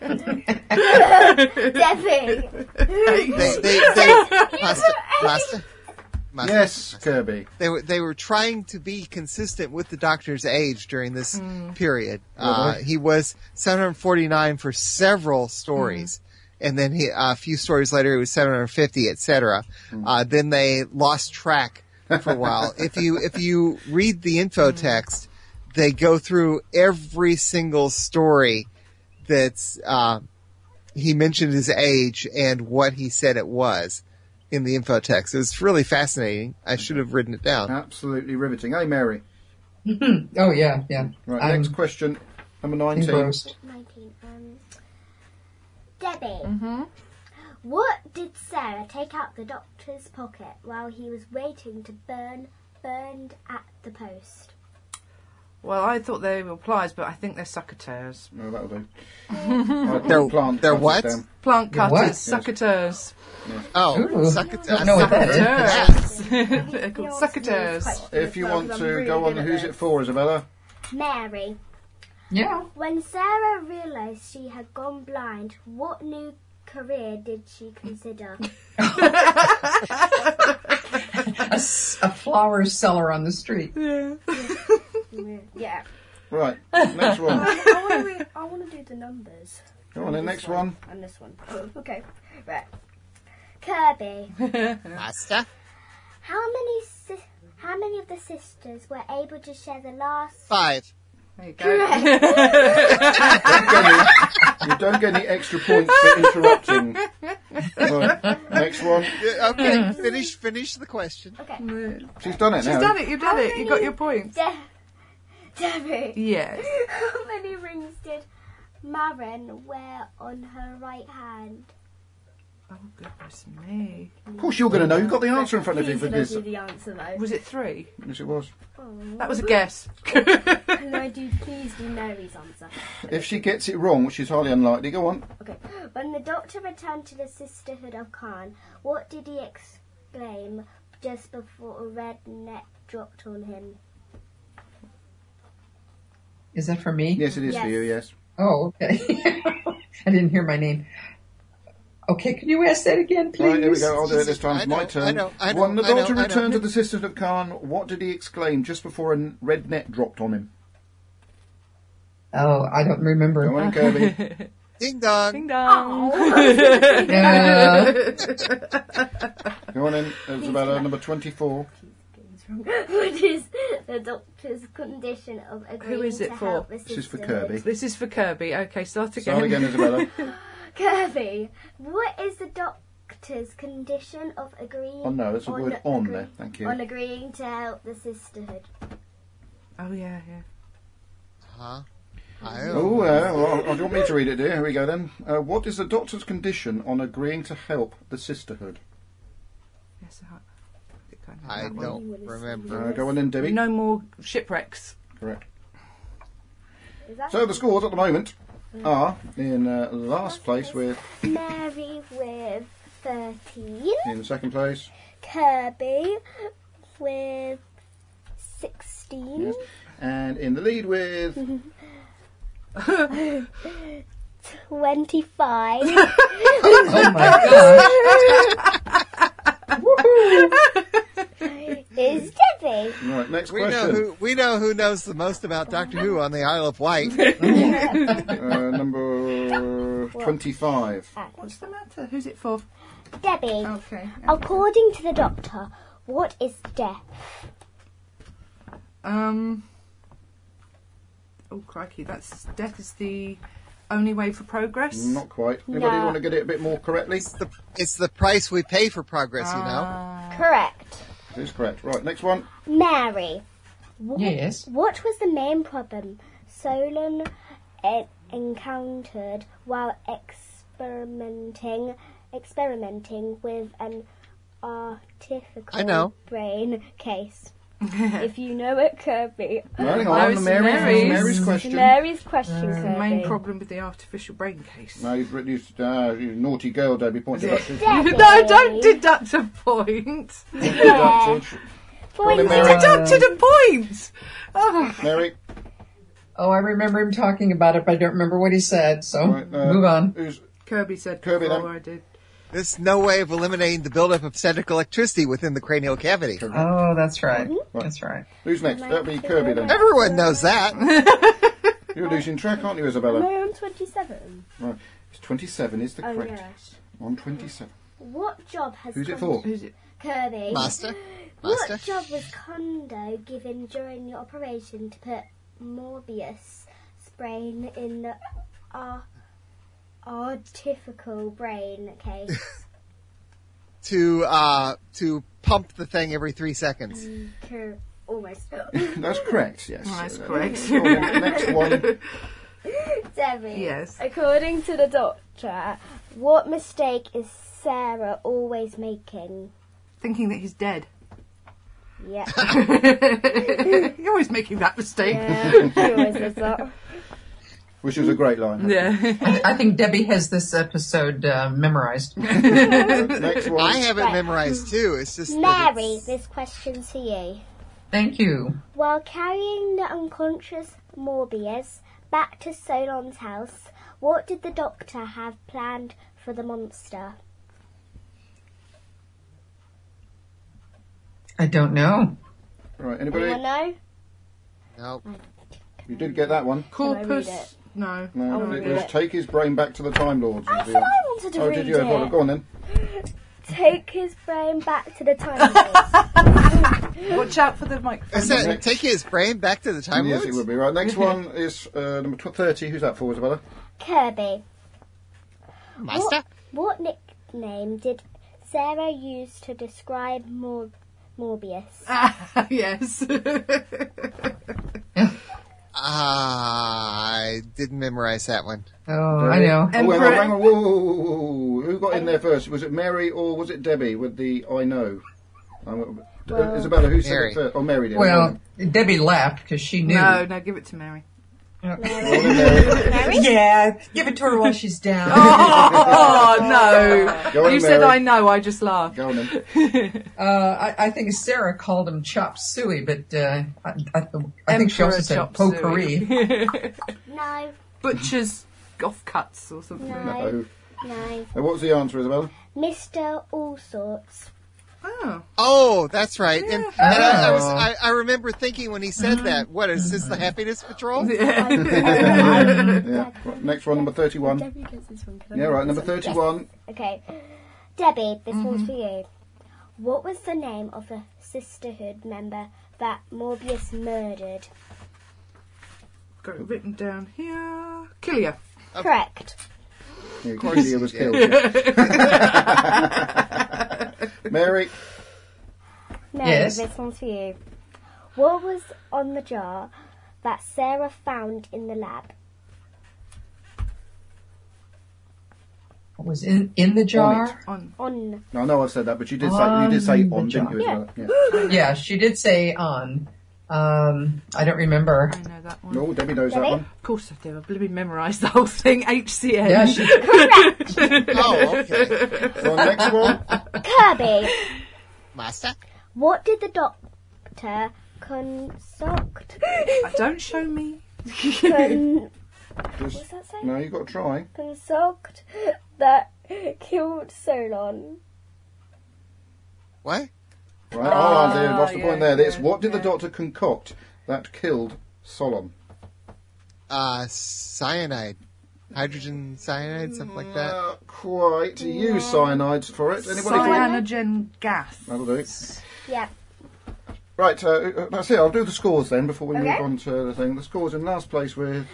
Debbie. They, they, they, Master, Master, Master, yes, Kirby. They were they were trying to be consistent with the Doctor's age during this Mm. period. Uh, he was seven hundred forty-nine for several stories, and then he, uh, a few stories later, it was seven hundred fifty, et cetera. Uh, then they lost track for a while. if you if you read the info text, they go through every single story that's uh, he mentioned his age and what he said it was in the info text. It was really fascinating. I should have written it down. Absolutely riveting. Hey, Mary. oh yeah, yeah. Right, I'm next question, number nineteen. engrossed. nineteen. Um, Debbie. Mm-hmm. What did Sarah take out the Doctor's pocket while he was waiting to burn burned at the post? Well, I thought they were pliers, but I think they're succateurs. No, that'll do. Right, They're- plant they're cutters what? down. Plant They're cutters, what? succateurs. Oh, Ooh, suck it. don't know what that is. Succateurs. They're called succateurs. If you want to go on, who's it for, Isabella? Mary. Yeah. When Sarah realised she had gone blind, what new career did she consider? A, s- a flower seller on the street. Yeah. Yeah. Right, next one. I want to do the numbers. Go on then, next one. And this one. Okay. Right. Kirby. Master. How many si- how many of the sisters were able to share the last Five. There you go. You don't get any extra points for interrupting. Right, next one. Yeah, Okay, finish finish the question. Okay. She's done it She's now. done it, you've done How it, you got your points. De- Debbie. Yes. How many rings did Marin wear on her right hand? Oh, goodness me. Of course you're going to know. You've got the answer in front of you Please for don't this. do the answer though. Was it three? Yes, it was. That was a guess. Can I do please do Mary's answer? If she gets it wrong, which is highly unlikely, go on. Okay. When the Doctor returned to the Sisterhood of Khan, what did he exclaim just before a red net dropped on him? Is that for me? Yes, it is Yes. for you, yes. Oh, okay. I didn't hear my name. Okay, can you ask that again, please? Right, here we go. I'll do it this time. I It's my know, turn. I know, I know, when the I know, Doctor I know. returned to the Sisterhood of Khan, what did he exclaim just before a red net dropped on him? Oh, I don't remember. Go on, Kirby. Ding dong. Ding dong. Yeah. Go on in, Isabella, number twenty-four. What is the Doctor's condition of agreeing Who is it to for? help the This is for Sisterhood? Kirby. This is for Kirby. Okay, start again. Start again, Isabella. Kirby, what is the Doctor's condition of agreeing? Oh, no, there's a word on agree- there. Thank you. On agreeing to help the Sisterhood. Oh, yeah, yeah. Huh? Oh, uh, well, do you want me to read it, dear? Here we go then. Uh, what is the Doctor's condition on agreeing to help the Sisterhood? Yes, I, I think I know I that one. don't remember. Uh, go on then, Debbie. No more shipwrecks. Correct. Is that So the scores at the moment are in uh, last place with, Mary with thirteen, in second place, Kirby with sixteen. Yes. And in the lead with... twenty-five. Oh my Is Debbie. Right, next We know question. who we know who knows the most about Doctor Who on the Isle of Wight. uh, number twenty-five. What's the matter? Who's it for? Debbie. Okay. According to the doctor, what is death? Um. Oh crikey! That's death is the only way for progress. Not quite. Anybody No. want to get it a bit more correctly? It's the, it's the price we pay for progress, you know. Correct. It is correct. Right, next one. Mary. What, Yes. What was the main problem Solon e- encountered while experimenting experimenting with an artificial I know. brain case? If you know it, Kirby. No, hang No, on. it's Mary's, Mary's. Mary's question. Mary's question, The Kirby. main problem with the artificial brain case. No, you've written, uh, you naughty girl, Debbie pointed out to. Debbie. No, don't deduct a point. Yeah. Go on then, You Mary. deducted a point. Oh. Mary. Oh, I remember him talking about it, but I don't remember what he said. So Right, uh, move on. Who's Kirby said Kirby, before then. I did. There's no way of eliminating the buildup of static electricity within the cranial cavity. Oh, that's right. Right. That's right. who's next? That'll be Kirby then. Everyone knows that. You're losing track, aren't you, Isabella? No, I'm twenty-seven. Right. It's twenty-seven is the Oh, correct. yes. On twenty-seven. What job has Who's it Con- for? Who's it? Kirby. Master? Master? What job was Kondo given during the operation to put Morbius brain in the ar- artificial brain case? to uh to pump the thing every three seconds. Cor- Almost. That's correct, yes. That's Uh, correct. go on then, next one. Debbie. Yes. According to the doctor, what mistake is Sarah always making? Thinking that he's dead. Yeah. You're always making that mistake. Yeah, she always does that. Which was a great line. Yeah. I, I think Debbie has this episode uh, memorized. Next one. I have it Right. memorized too. It's just that Mary, it's- this question's for you. Thank you. While carrying the unconscious Morbius back to Solon's house, what did the doctor have planned for the monster? I don't know. Right, anybody? Anyone know? no. You did get that one. Can I read Corpus. it? No. No, wanna it read was it. take his brain back to the Time Lords. I was the thought I answer. wanted to Oh, read did you? it. Well, go on then. Take his brain back to the time Lords. Watch out for the microphone. Is that take his brain back to the Time Yes, Lords? it would be. Right, next one is uh, number tw- thirty. Who's that for, Isabella? Kirby. Master? What, what nickname did Sarah use to describe Mor- Morbius? Ah, yes. I didn't memorize that one. Oh, I know. Oh, hang on, hang on. Whoa, whoa, whoa, whoa, whoa. Who got in there first? Was it Mary or was it Debbie with the I know? Um, uh, Well, Isabella, who said Mary. it first? Oh, Mary did. Well, Debbie laughed because she knew. No, no, give it to Mary. Mary? Yeah, give it to her while she's down. Oh, no. Go on, You said Mary. I know, I just laughed. Go on then. Uh, I, I think Sarah called him chop suey, but uh, I, I, I think she Emperor also said chop potpourri. suey. No. Butcher's offcuts or something. No. No. Uh, what was the answer, Isabella? Mister All Sorts. Oh. Oh, that's right. And, and I, I was Oh. I, I remember thinking when he said that, what is this the happiness patrol? Yeah. Right, next one, number thirty-one. Debbie gets this one. Can I Yeah, have right, number this one? thirty-one. Yes. Okay. Debbie, this Mm-hmm. one's for you. What was the name of the sisterhood member that Morbius murdered? Got it written down here. Killia. Correct. Yeah, course Cordelia you was did. killed. Mary. Mary, Yes? this one's for you. What was on the jar that Sarah found in the lab? What was in in the jar? On. On. No, I know I said that, but you did say you did say On the on, didn't jar. you, Isabella? Yeah. Yeah, she did say on. Um, I don't remember. I know that one. No, Debbie knows that Debbie? one. Of course I do. I bloody memorised the whole thing. H C N. Yeah, she Oh, okay. So next one. Kirby. Master? What did the doctor consult? Don't show me. Con- Just, What's that say? no, you've got to try. Consult that killed Solon. What? Right, oh, dear, Ah, lost the yeah, point there. This. yeah, What did the yeah. doctor concoct that killed Solon? Uh, cyanide. Hydrogen cyanide, something like that. Not quite. To use cyanides for it. Anybody? Cyanogen gas. That'll do. Yeah. Right, uh, that's it. I'll do the scores then before we Okay. move on to the thing. The scores in last place with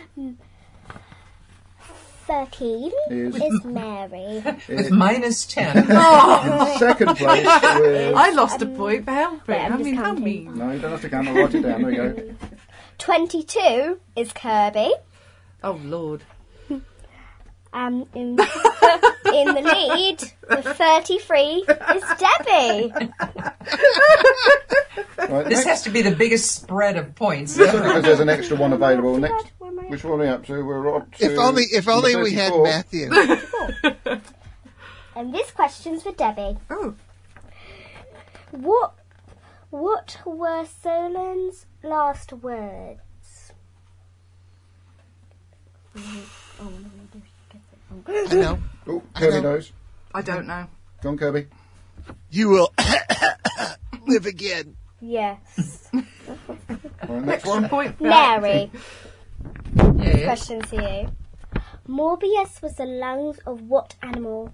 Thirteen Is- is Mary. With minus ten. in second place with. I lost a point for helping. Wait, I'm I just mean, how counting. mean. No, you don't have to count. I'll write it down. There you go. Twenty-two is Kirby. Oh, Lord. Um, in, in the lead with thirty-three is Debbie. Right, This next, has to be the biggest spread of points. just because there's an extra one available. Next, which one are we up to? We're up to. If only, if number only we had thirty-four. Matthew. And this question's for Debbie. Oh. What what were Solon's last words? I know. Oh, Kirby I know. knows. I don't know. Go on, Kirby. You will live again. Yes. Right, next one. Point for Mary, Yeah. question to you. Morbius was the lungs of what animal?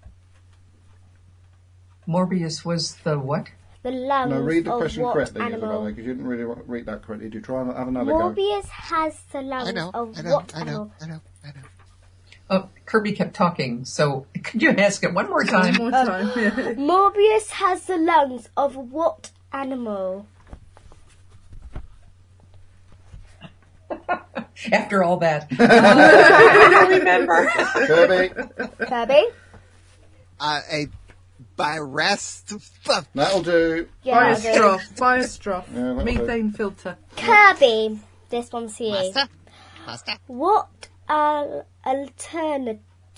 Morbius was the what? The lungs No, read the of question what correctly, animal? Isabella, because you didn't really wa- read that correctly. Do try and have another go. Morbius has the lungs I know. of I know. what I know. animal? I know. I know. Oh, Kirby kept talking, so could you ask it one more time? One more time. Yeah. Morbius has the lungs of what animal? After all that, uh, I don't remember. Kirby, Kirby? Uh, a birest. that'll do. Yeah, okay. Biostroph. Biostroph. Yeah, that'll do. Methane filter. Kirby, this one's for you. Master. Master. What al- alternative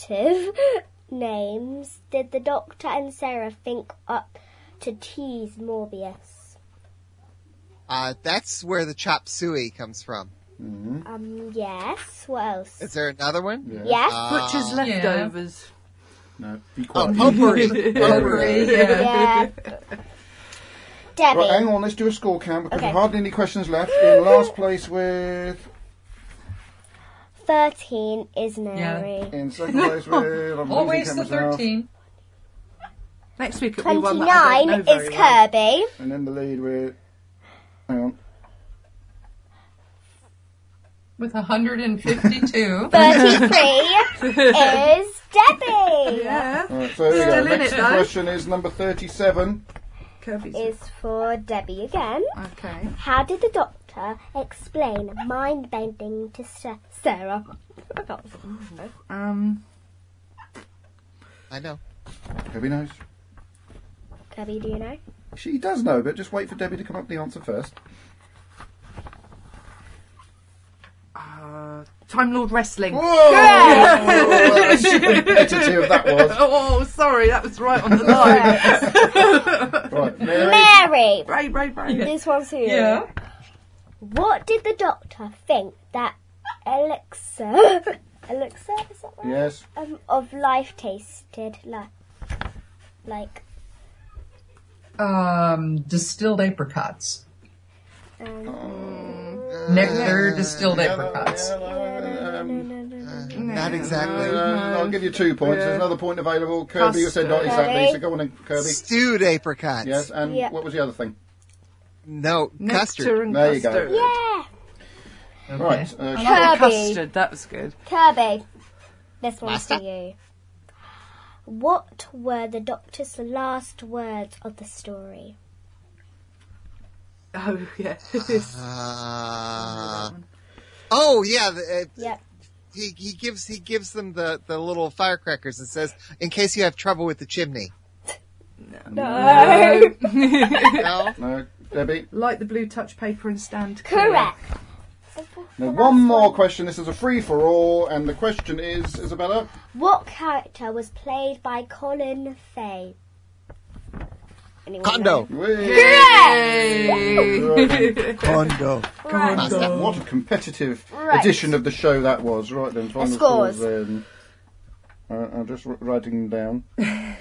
names did the Doctor and Sarah think up to tease Morbius? Uh, that's where the chop suey comes from. Mm-hmm. Um, yes. What else? Is there another one? Yeah. Yes. Uh, Butcher's leftovers. No, be Oh, quiet. potpourri. Potpourri. Yeah. Debbie. Right, hang on, let's do a score count because Okay. there's hardly any questions left. In last place with. Thirteen is Mary. In second place with. I'm Always losing the count myself. thirteen. Next week it'll be one that I don't Twenty-nine know is very well. Kirby. And then the lead with. Hang on. With one hundred fifty-two. Thirty-three is Debbie. Yeah. Right, so here we Still go. in Next it, though. question is number thirty-seven. Kirby's. Is for Debbie again. Okay. How did the Doctor explain mind bending to Sa- Sarah? Um. I know. Kirby knows. Kirby, do you know? She does know, but just wait for Debbie to come up with the answer first. Uh, Time Lord Wrestling. Whoa! What a competitive that was. Oh, sorry, that was right on the line. Right, Mary. Mary. Right, right, right. This one's for you. Yeah. What did the Doctor think that elixir, elixir, is that right? Yes. Um, of life tasted like? Like. Um, distilled apricots. Um, Nectar distilled apricots. Not exactly. Uh, I'll give you two points. There's another point available. Kirby, you said not Custard. exactly, so go on then, Kirby. Stewed apricots. Yes, and Yeah. what was the other thing? No, Nectar custard. and There you go. custard. yeah. Okay. Right. Uh, I like the Kirby. custard, that was good. Kirby. This one's Master? for you. What were the Doctor's last words of the story? Oh, yeah. Uh, oh yeah. The, uh, Yep. he he gives he gives them the, the little firecrackers and says, "In case you have trouble with the chimney." No. No. no, Debbie. Light the blue touch paper and stand clear. Correct. Now, one more question. This is a free for all, and the question is, Isabella. What character was played by Colin Fay? Anyone Kondo. know? Yay! Kondo. Right. What a competitive Right. edition of the show that was. Right then, final scores. Then. Uh, I'm just r- writing them down.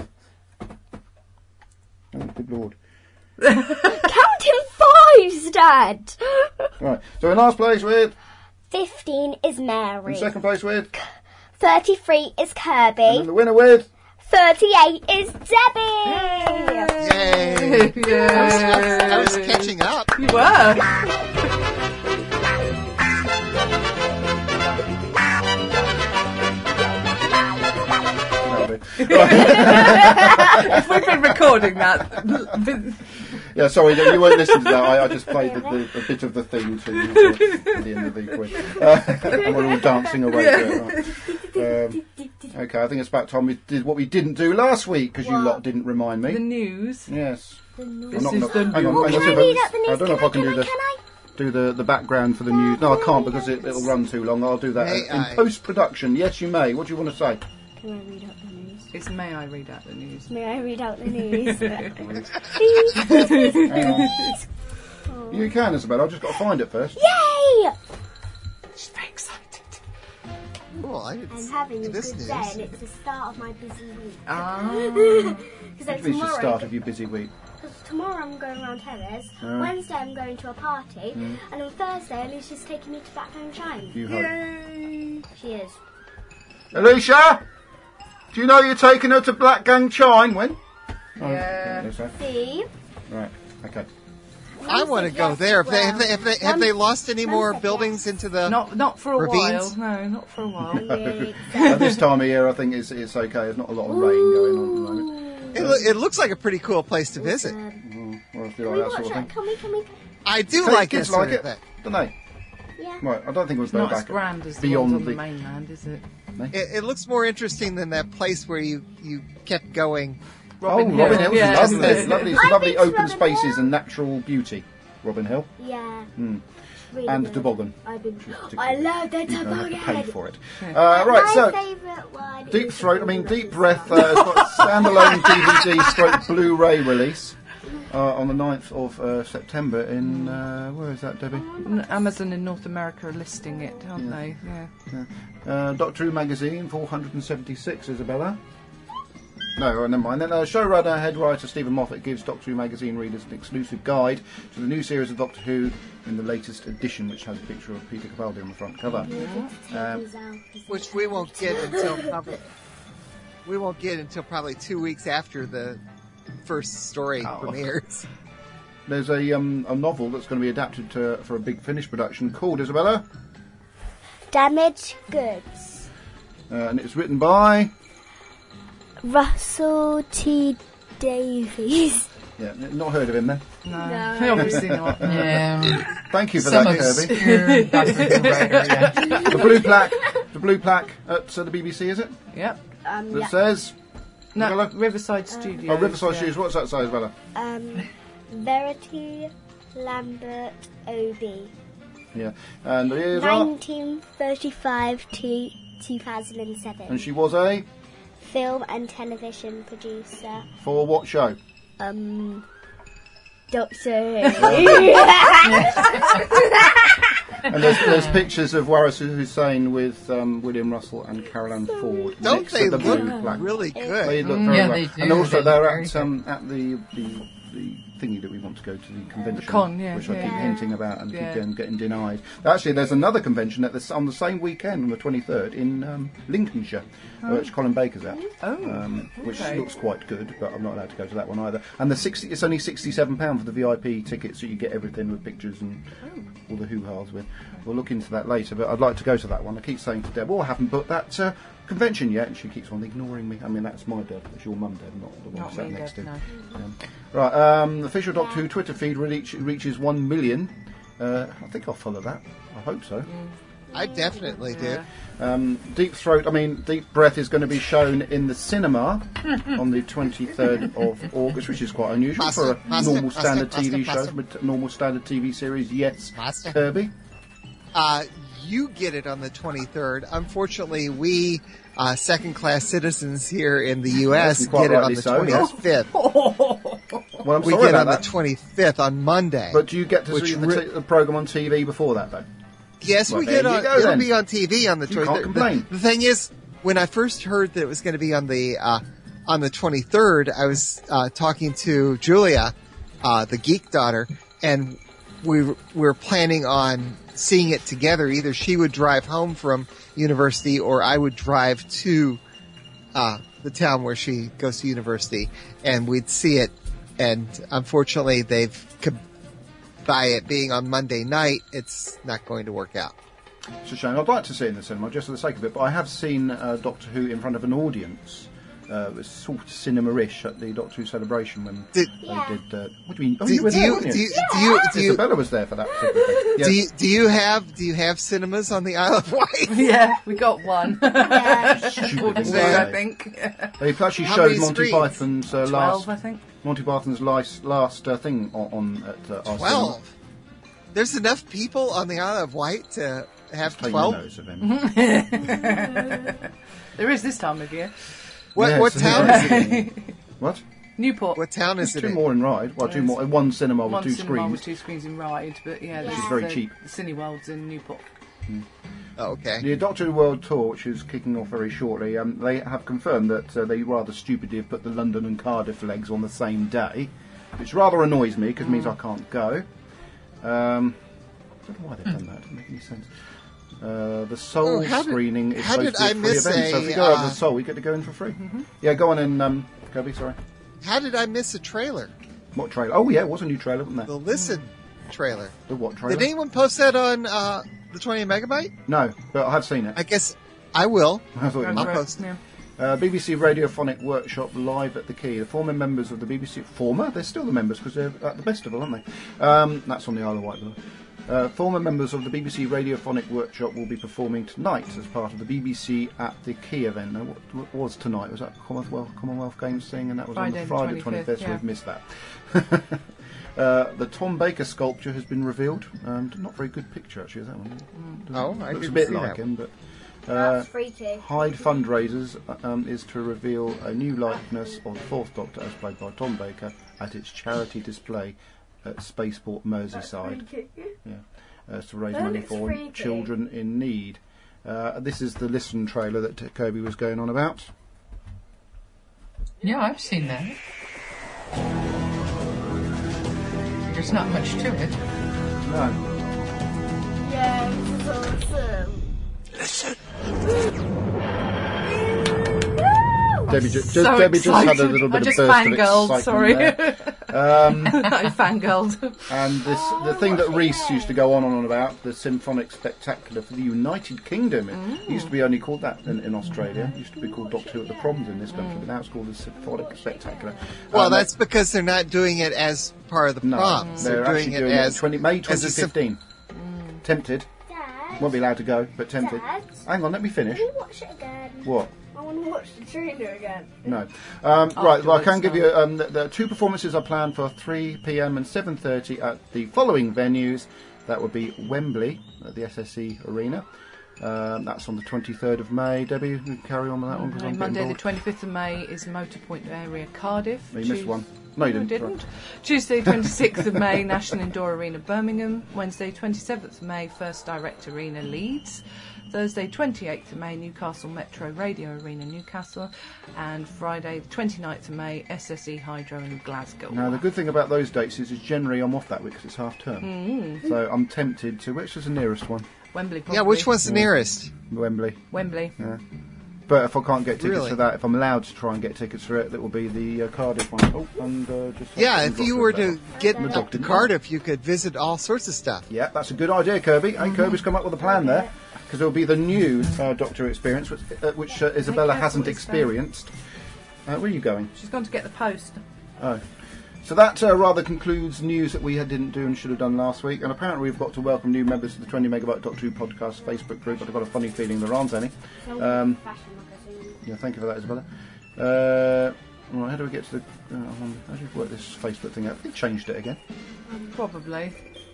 Oh, good lord. Counting fives, Dad. Right, so in last place with... Fifteen is Mary. In second place with... Thirty-three is Kirby. And then the winner with... Thirty-eight is Debbie. Yay! Yeah. I, was, I, was, I was catching up. You were. If we've been recording that. Yeah, sorry, you you weren't listening to that. I, I just played the, the, a bit of the theme to you uh, at the end of the quiz. Uh, and we're all dancing away to it. Right. Um, okay, I think it's about time we did what we didn't do last week, because you lot didn't remind me. The news. Yes. The news. This I'm is not, the hang on, Well, hang can on, I see if read out the news? I don't know if Can I can I- do the... can I? Do the, the background for the news. No, I can't because it, it'll run too long. I'll do that May in I? post-production. Yes, you may. What do you want to say? Can I read out the news? It's may I read out the news? May I read out the news? Hang on. You can, Isabel. I've just got to find it first. Yay! She's very excited. Cool, I didn't I'm having a see good this day, news. and it's the start of my busy week. Ah. Because Which means the tomorrow, start of your busy week. Because tomorrow I'm going around Terrace, Oh. Wednesday I'm going to a party, Mm. and on Thursday Alicia's taking me to Blackdown Shine. You hope. Yay. She is. Alicia! Do you know you're taking her to Black Gang Chine? When? Oh, Yeah. yes, sir. See? Right, okay. I want to go Yes, there. Have they, well, have they, have they, have one- they lost any one more second. buildings into the Not not for a ravines? while. No, not for a while. Yeah, At this time of year, I think it's, it's okay. There's not a lot of rain going on at the moment. It, loo- it looks like a pretty cool place to visit. Mm, well, if you Can like we that watch sort of it? thing. Can we, can we? I do Kids like this like sort it, of thing. don't they? Yeah. Right, I don't think we'll It's go not back as grand as the beyond ones on the the. mainland, is it? It, it looks more interesting than that place where you, you kept going. Robin Robin oh, Robin Hill, Hill's yeah. lovely, Yes. lovely, I've lovely been to open Robin spaces Hill. and natural beauty. Robin Hill. Yeah. Mm. Really And good. toboggan. I've been. Which is I particularly- love the You don't have to pay toboggan. for it. Uh, right, My so favourite one Deep is Throat. I the mean, one Deep that Breath uh, has got a standalone D V D stroke Blu-ray release uh, on the ninth of uh, September in uh, where is that, Debbie? N- Amazon in North America are listing it, aren't Yeah. they? Yeah. Yeah. Uh, Doctor Who magazine, four hundred seventy-six, Isabella. No, oh, never mind. Then uh, showrunner, head writer Stephen Moffat gives Doctor Who magazine readers an exclusive guide to the new series of Doctor Who in the latest edition, which has a picture of Peter Capaldi on the front cover. Um, Which we won't get until probably we won't get until probably two weeks after the first story Oh. premieres. there's a um, a novel that's going to be adapted to, for a big Finnish production called Isabella, Damaged Goods. uh, and it's written by. Russell T Davies. Yeah, n- not heard of him then. No, No. obviously not. Yeah. Thank you for Some that, obscure Kirby. document writer, yeah. The blue plaque, the blue plaque at uh, the B B C, is it? Yep. Um, That yeah. says. No, Isabella? Riverside Studios. Oh, Riverside yeah. Studios. What's that say, Isabella? Um, Verity Lambert O B. Yeah, and the years are. nineteen thirty-five to two thousand seven. And she was a Film and television producer. for what show? Um, Doctor Who. And there's, there's pictures of Waris Hussein with um, William Russell and Carol Ann Ford. Don't next they to the look blue plaque. really good? They look Mm, very yeah, well. they do. And also They they're look at very um, at the, the the thingy that we want to go to, the convention, con, yeah, which I keep yeah. hinting about and Yeah. keep um, getting denied. Actually, there's another convention at the, on the same weekend, on the twenty-third, in um, Lincolnshire, Oh. which Colin Baker's at. Oh, Um, which okay. looks quite good, but I'm not allowed to go to that one either. And the sixty, it's only sixty-seven pounds for the V I P ticket, so you get everything with pictures and all the hoo-has with. We'll look into that later, but I'd like to go to that one. I keep saying to Deb, well, I haven't booked that uh, convention yet, and she keeps on ignoring me. I mean, that's my Deb, it's your mum, Deb, not the one Not sat me, next Deb, to. no. Um, right, um, the official Doctor Who Twitter feed reach, reaches one million. Uh, I think I'll follow that. I hope so. I definitely do. Um, Deep Throat, I mean, Deep Breath is going to be shown in the cinema on the twenty-third of August, which is quite unusual Master, for a master, normal master, standard master, T V master. show, but normal standard T V series. Yes, Master. Kirby. Uh, you get it on the twenty-third. Unfortunately, we uh, second-class citizens here in the U S Yes, and quite get it on rightly the so, yes. twenty-fifth. Well, I'm we sorry get about on that. the twenty-fifth on Monday. But do you get to which see the, ri- t- the program on T V before that, though? Yes, Well, we there get you on. go, It'll then. be on T V on the You twenty-third. can't complain. The, the thing is, when I first heard that it was going to be on the uh, on the twenty-third, I was uh, talking to Julia, uh, the geek daughter, and we we were planning on seeing it together. Either she would drive home from university, or I would drive to uh, the town where she goes to university, and we'd see it. And unfortunately, they've by it being on Monday night, it's not going to work out. It's a shame. I'd like to see it in the cinema just for the sake of it, but I have seen uh, Doctor Who in front of an audience. Uh, it was sort of cinema-ish at the Doctor Who celebration when did, they yeah. did. Uh, what do you mean? Oh, Do- you were do there, you- weren't you? do you- do you- do you- Isabella was there for that particular thing. Yes. Do you, do you have do you have cinemas on the Isle of Wight? Yeah, we got one. Stupid Or thing two, to say. I think. They actually How showed many Monty screens? Python's uh, Twelve, last I think. Monty Python's last last uh, thing on, on at uh, our Twelve. cinema. There's enough people on the Isle of Wight to have Take twelve. your nose of him. There is this time of year. What Yes, what it town is. is it in? What? Newport. What town is There's it two in? more in Ride. Well, two Yes. more. One cinema with One two cinema screens. with two screens in Ride, but yeah, Which this is very the, cheap. The Cineworld's in Newport. Oh, okay. The Doctor Who World Tour, which is kicking off very shortly, um, they have confirmed that uh, they rather stupidly have put the London and Cardiff legs on the same day, which rather annoys me because it means I can't go. Um, I don't know why they've done that. It doesn't make any sense. Uh, the Soul Oh, how did- screening is how supposed did to be a I free miss event, so if a, we go over uh, the Soul, we get to go in for free. Yeah, go on in, um, Kobe, sorry. How did I miss a trailer? What trailer? Oh, yeah, it was a new trailer, wasn't there? The Listen trailer. The what trailer? Did anyone post that on uh, the twenty megabyte? No, but I have seen it. I guess I will. I thought you I'll might. post it. Yeah. Uh, B B C Radiophonic Workshop live at the Key. The former members of the B B C... Former? They're still the members because they're at the festival, aren't they? Um, that's on the Isle of Wight, by the way. Uh, former members of the B B C Radiophonic Workshop will be performing tonight as part of the B B C at the Key event. Now, what, what was tonight? Was that Commonwealth, Commonwealth Games thing? And that was Friday on the the Friday twenty-fifth, twenty-fifth, so yeah. we've missed that. uh, the Tom Baker sculpture has been revealed. Um, not very good picture, actually, is that one? Doesn't- Oh, I looks a didn't bit see like that him, but... Uh, That's free too. Hyde Fundraisers um, is to reveal a new likeness of the Fourth Doctor as played by Tom Baker at its charity display at Spaceport Merseyside. Yeah, uh, to raise That money looks for freaky. children in need. Uh, this is the Listen trailer that uh, Kobe was going on about. Yeah, I've seen that. There's not much to it. No. Yeah, this is awesome. Debbie, ju- just, So Debbie just had a excited. little I bit just of burst of fangirled, excitement sorry. there. Um, I fangirled. And this, the thing that Reese used to go on and on about, the Symphonic Spectacular for the United Kingdom. It Mm. used to be only called that in, in Australia. It used to be called Doctor Who at the Proms in this country, but now it's called the Symphonic Spectacular. Well, Um, that's because they're not doing it as part of the no, proms. they're, They're, actually doing it doing as it twenty, May as twenty a sym- fifteen. Tempted. Dad, Won't be allowed to go, but tempted. Dad? Hang on, let me finish. can you watch it again? What? I want to watch the trailer again. No. Um, right, well, I can Afterwards, give no. you... Um, the, the two performances are planned for three p m and seven thirty at the following venues. That would be Wembley at the S S E Arena. Um, that's on the twenty-third of May. Debbie, you can carry on with that one. 'cause I'm And getting Monday the bored. twenty-fifth of May is Motorpoint area Cardiff. Oh, you missed Tues- one. No, you No, I didn't. didn't. Tuesday twenty-sixth of May, National Indoor Arena Birmingham. Wednesday twenty-seventh of May, First Direct Arena Leeds. Thursday twenty-eighth of May, Newcastle Metro Radio Arena Newcastle. And Friday the twenty-ninth of May, S S E Hydro in Glasgow. Now, the good thing about those dates is, is generally I'm off that week because it's half term. Mm. So I'm tempted to... Which is the nearest one? Wembley, probably. Yeah, which one's the nearest? Wembley. Wembley. Yeah. But if I can't get tickets Really? for that, if I'm allowed to try and get tickets for it, it will be the uh, Cardiff one. Oh, and uh, just... Yeah, if you were to get The up doctor to didn't. Cardiff, you could visit all sorts of stuff. Yeah, that's a good idea, Kirby. Hey, Kirby's come up with a plan there. Because there'll be the new uh, Doctor experience, which, uh, which uh, Isabella careful hasn't with this experienced. Uh, where are you going? She's gone to get the post. Oh. So that uh, rather concludes news that we had, didn't do and should have done last week. And apparently we've got to welcome new members to the twenty megabyte Doctor Who podcast Facebook group, but I've got a funny feeling there aren't any. Um, yeah, thank you for that, Isabella. Uh, right, how do we get to the... Uh, um, how do you work this Facebook thing out? They changed it again. Probably.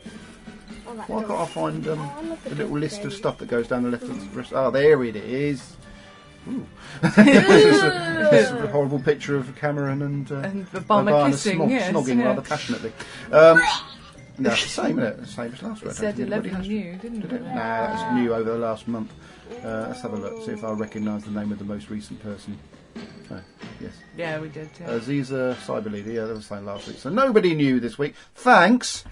Why can't I find um, the little list of stuff that goes down the left and the rest? Oh, there it is. Ooh. this, is a, this is a horrible picture of Cameron and, uh, And Obama kissing, snog- yes, snogging yeah. rather passionately. Um, no, it's the same, isn't it? The same as last week. It said eleven new, didn't it? Nah, that's new over the last month. Uh, let's have a look, see if I recognise the name of the most recent person. Oh, yes. Yeah, we did. Yeah. Aziza Cyberleader, yeah, that was the same last week. So nobody new this week. Thanks!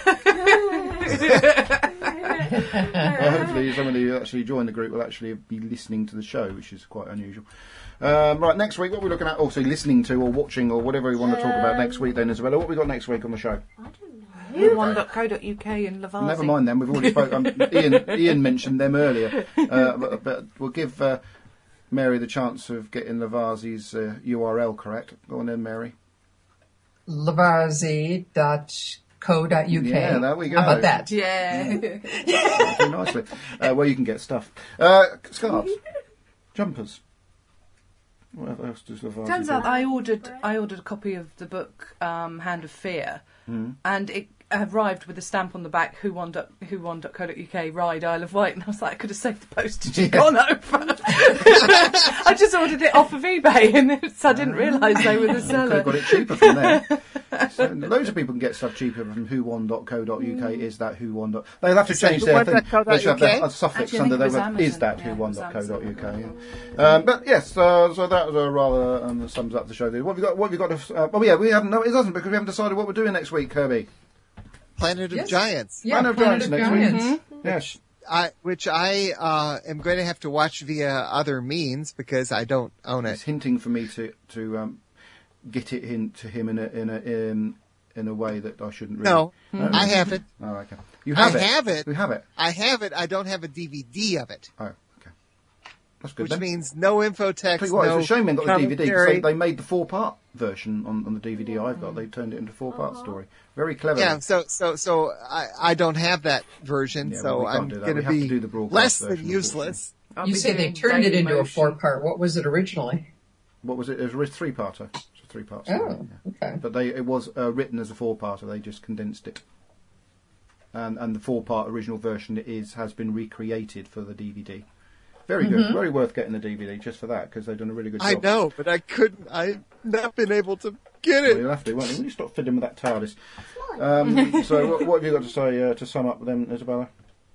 Well, hopefully somebody who actually joined the group will actually be listening to the show, which is quite unusual. Um, right, next week, what are we looking at? Also, listening to or watching or whatever you want to talk about next week then, Isabella. What have we got next week on the show? who one dot co dot U K and Lavazzi. Never mind them, we've already spoken. Um, Ian, Ian mentioned them earlier. Uh, but, but we'll give uh, Mary the chance of getting Lavazzi's uh, U R L correct. Go on then, Mary. Lavazzi dot co dot U K. Yeah, there we go. How about that? Yeah. Very nicely. Uh, where you can get stuff. Uh, scarves. Jumpers. What else does Lavazzi Turns do? out I ordered I ordered a copy of the book um, Hand of Fear, Mm. and it arrived with a stamp on the back. Who one dot who one dot co dot U K ride Isle of Wight, and I was like, I could have saved the postage and gone over. I just ordered it off of eBay, and it's, I didn't realise they were the Could seller. have got it cheaper from there. So, loads of people can get stuff cheaper from who one dot co dot U K. Is that who one. They'll have to Is that change who their one thing. dot co dot They should have their U K? a suffix Actually, I under think it there. was with, Is Amazon. that Yeah, who it one was dot co dot U K? Amazon, Yeah. Um, but yes, uh, so that was a rather um, sums up the show. What have you got? What have you got? To, uh, oh yeah, we haven't. No, it doesn't because we haven't decided what we're doing next week, Kirby. Planet of Yes. Giants. Yeah, Planet of Planet Giants of next Giants. week. Yes. I, which I uh, am going to have to watch via other means because I don't own It's it. hinting for me to to um, get it in to him in a in a in, in a way that I shouldn't really. No, No? I have it. Oh, okay. You have I it. have it. You have it. I have it. I don't have a D V D of it, Oh, okay. That's good. which then. means no info text. Tell you what, no it's a shame they got the D V D because commentary. they, they made the four-part version on, on the D V D I've got. They turned it into a four-part story. Very clever. Yeah, so so so I, I don't have that version, Yeah, so well, we can't I'm do that. going We to have to be do the broadcast less version, than useless. I'll You be say they doing turned it Daily into a Motion. four-part. What was it originally? What was it? It was a three-parter. It's a three-part story. Oh, yeah. okay. But they it was uh, written as a four-parter. They just condensed it. And and the four-part original version is has been recreated for the D V D. Very good. Mhm. Very worth getting the D V D just for that because they've done a really good I job. know, but I couldn't. I've not been able to get Well, it. you'll have to, won't you? Will you stop fiddling with that TARDIS? Um, so, what, what have you got to say uh, to sum up then, Isabella?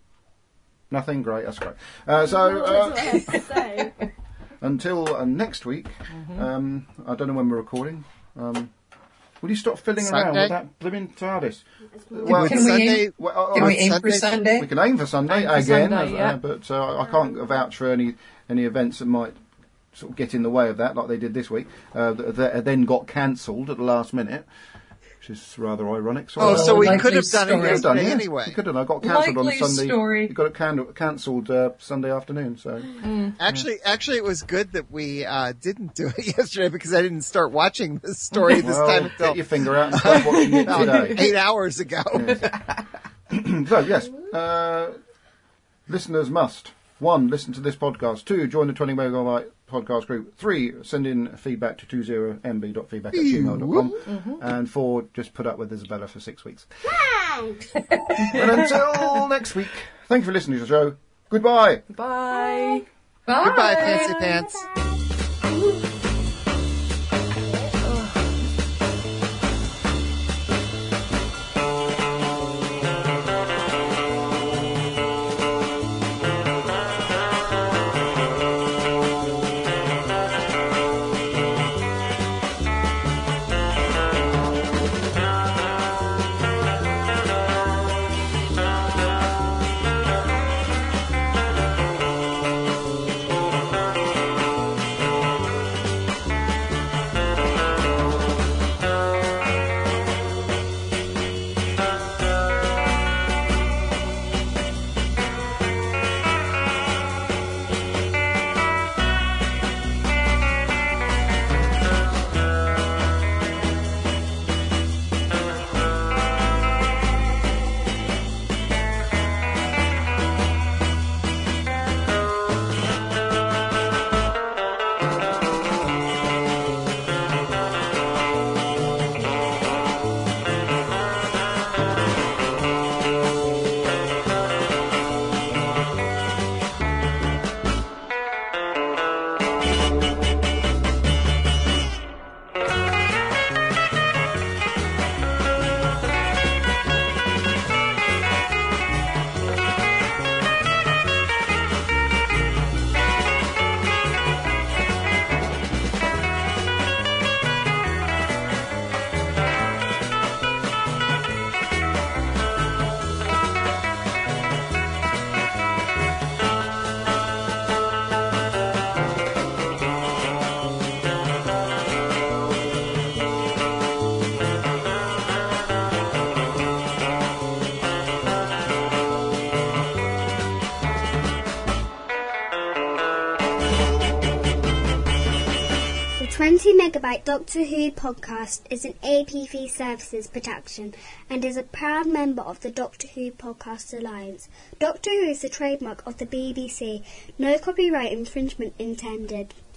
Nothing? Great, that's great. Uh, so, uh, until uh, next week, um, I don't know when we're recording. Um, will you stop fiddling around Sunday? with that blooming TARDIS? Would can we Sunday, aim- Well, uh, Can uh, we aim for Sunday- Sunday? we can aim for Sunday Aim for again, Sunday, uh, yeah. but uh, I can't vouch for any any events that might sort of get in the way of that, like they did this week. Uh, that, that then got cancelled at the last minute, which is rather ironic. So Oh, uh, so we Likely could have done story. it could have done, yesterday yeah. anyway. You could have. I got cancelled on Likely Sunday. story. You got it can- cancelled uh, Sunday afternoon. So Actually, actually, it was good that we uh, didn't do it yesterday because I didn't start watching this story this well, time get until your finger out and start watching it about today. eight hours ago. So yes, uh, listeners must one listen to this podcast. Two, join the twenty megabyte podcast group. Three, send in feedback to two zero m b dot feedback at gmail dot com. And four, just put up with Isabella for six weeks. And until next week, thank you for listening to the show. Goodbye. Bye. Bye. Goodbye, Fancy Pants. Megabyte Doctor Who podcast is an A P V Services production and is a proud member of the Doctor Who Podcast Alliance. Doctor Who is the trademark of the B B C. No copyright infringement intended.